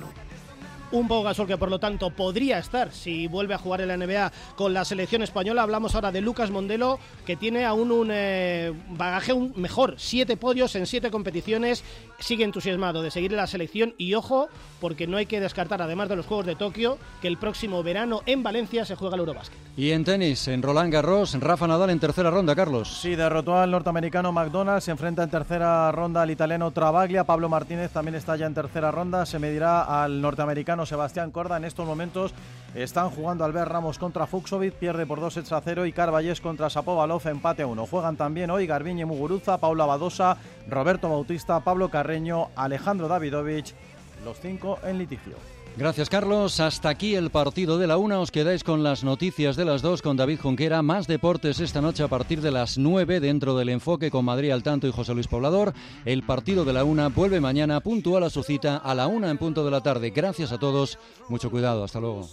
Un Pau Gasol que por lo tanto podría estar si vuelve a jugar en la N B A con la selección española. Hablamos ahora de Lucas Mondelo, que tiene aún un eh, bagaje un mejor, siete podios en siete competiciones, sigue entusiasmado de seguir en la selección y ojo, porque no hay que descartar, además de los Juegos de Tokio, que el próximo verano en Valencia se juega el Eurobásquet. Y en tenis, en Roland Garros, Rafa Nadal en tercera ronda, Carlos. Sí, derrotó al norteamericano McDonald, se enfrenta en tercera ronda al italiano Travaglia. Pablo Martínez también está ya en tercera ronda, se medirá al norteamericano Sebastián Corda. En estos momentos están jugando Albert Ramos contra Fucsovic, pierde por dos sets a cero, y Carballés contra Shapovalov, empate a uno. Juegan también hoy Garbiñe Muguruza, Paula Badosa, Roberto Bautista, Pablo Carreño, Alejandro Davidovich, los cinco en litigio. Gracias, Carlos. Hasta aquí el partido de la una. Os quedáis con las noticias de las dos con David Junquera. Más deportes esta noche a partir de las nueve dentro del Enfoque con Madrid al tanto y José Luis Poblador. El partido de la una vuelve mañana puntual a su cita a la una en punto de la tarde. Gracias a todos. Mucho cuidado. Hasta luego.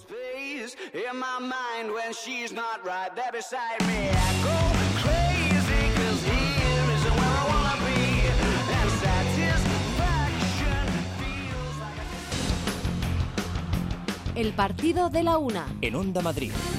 El partido de la una. En Onda Madrid.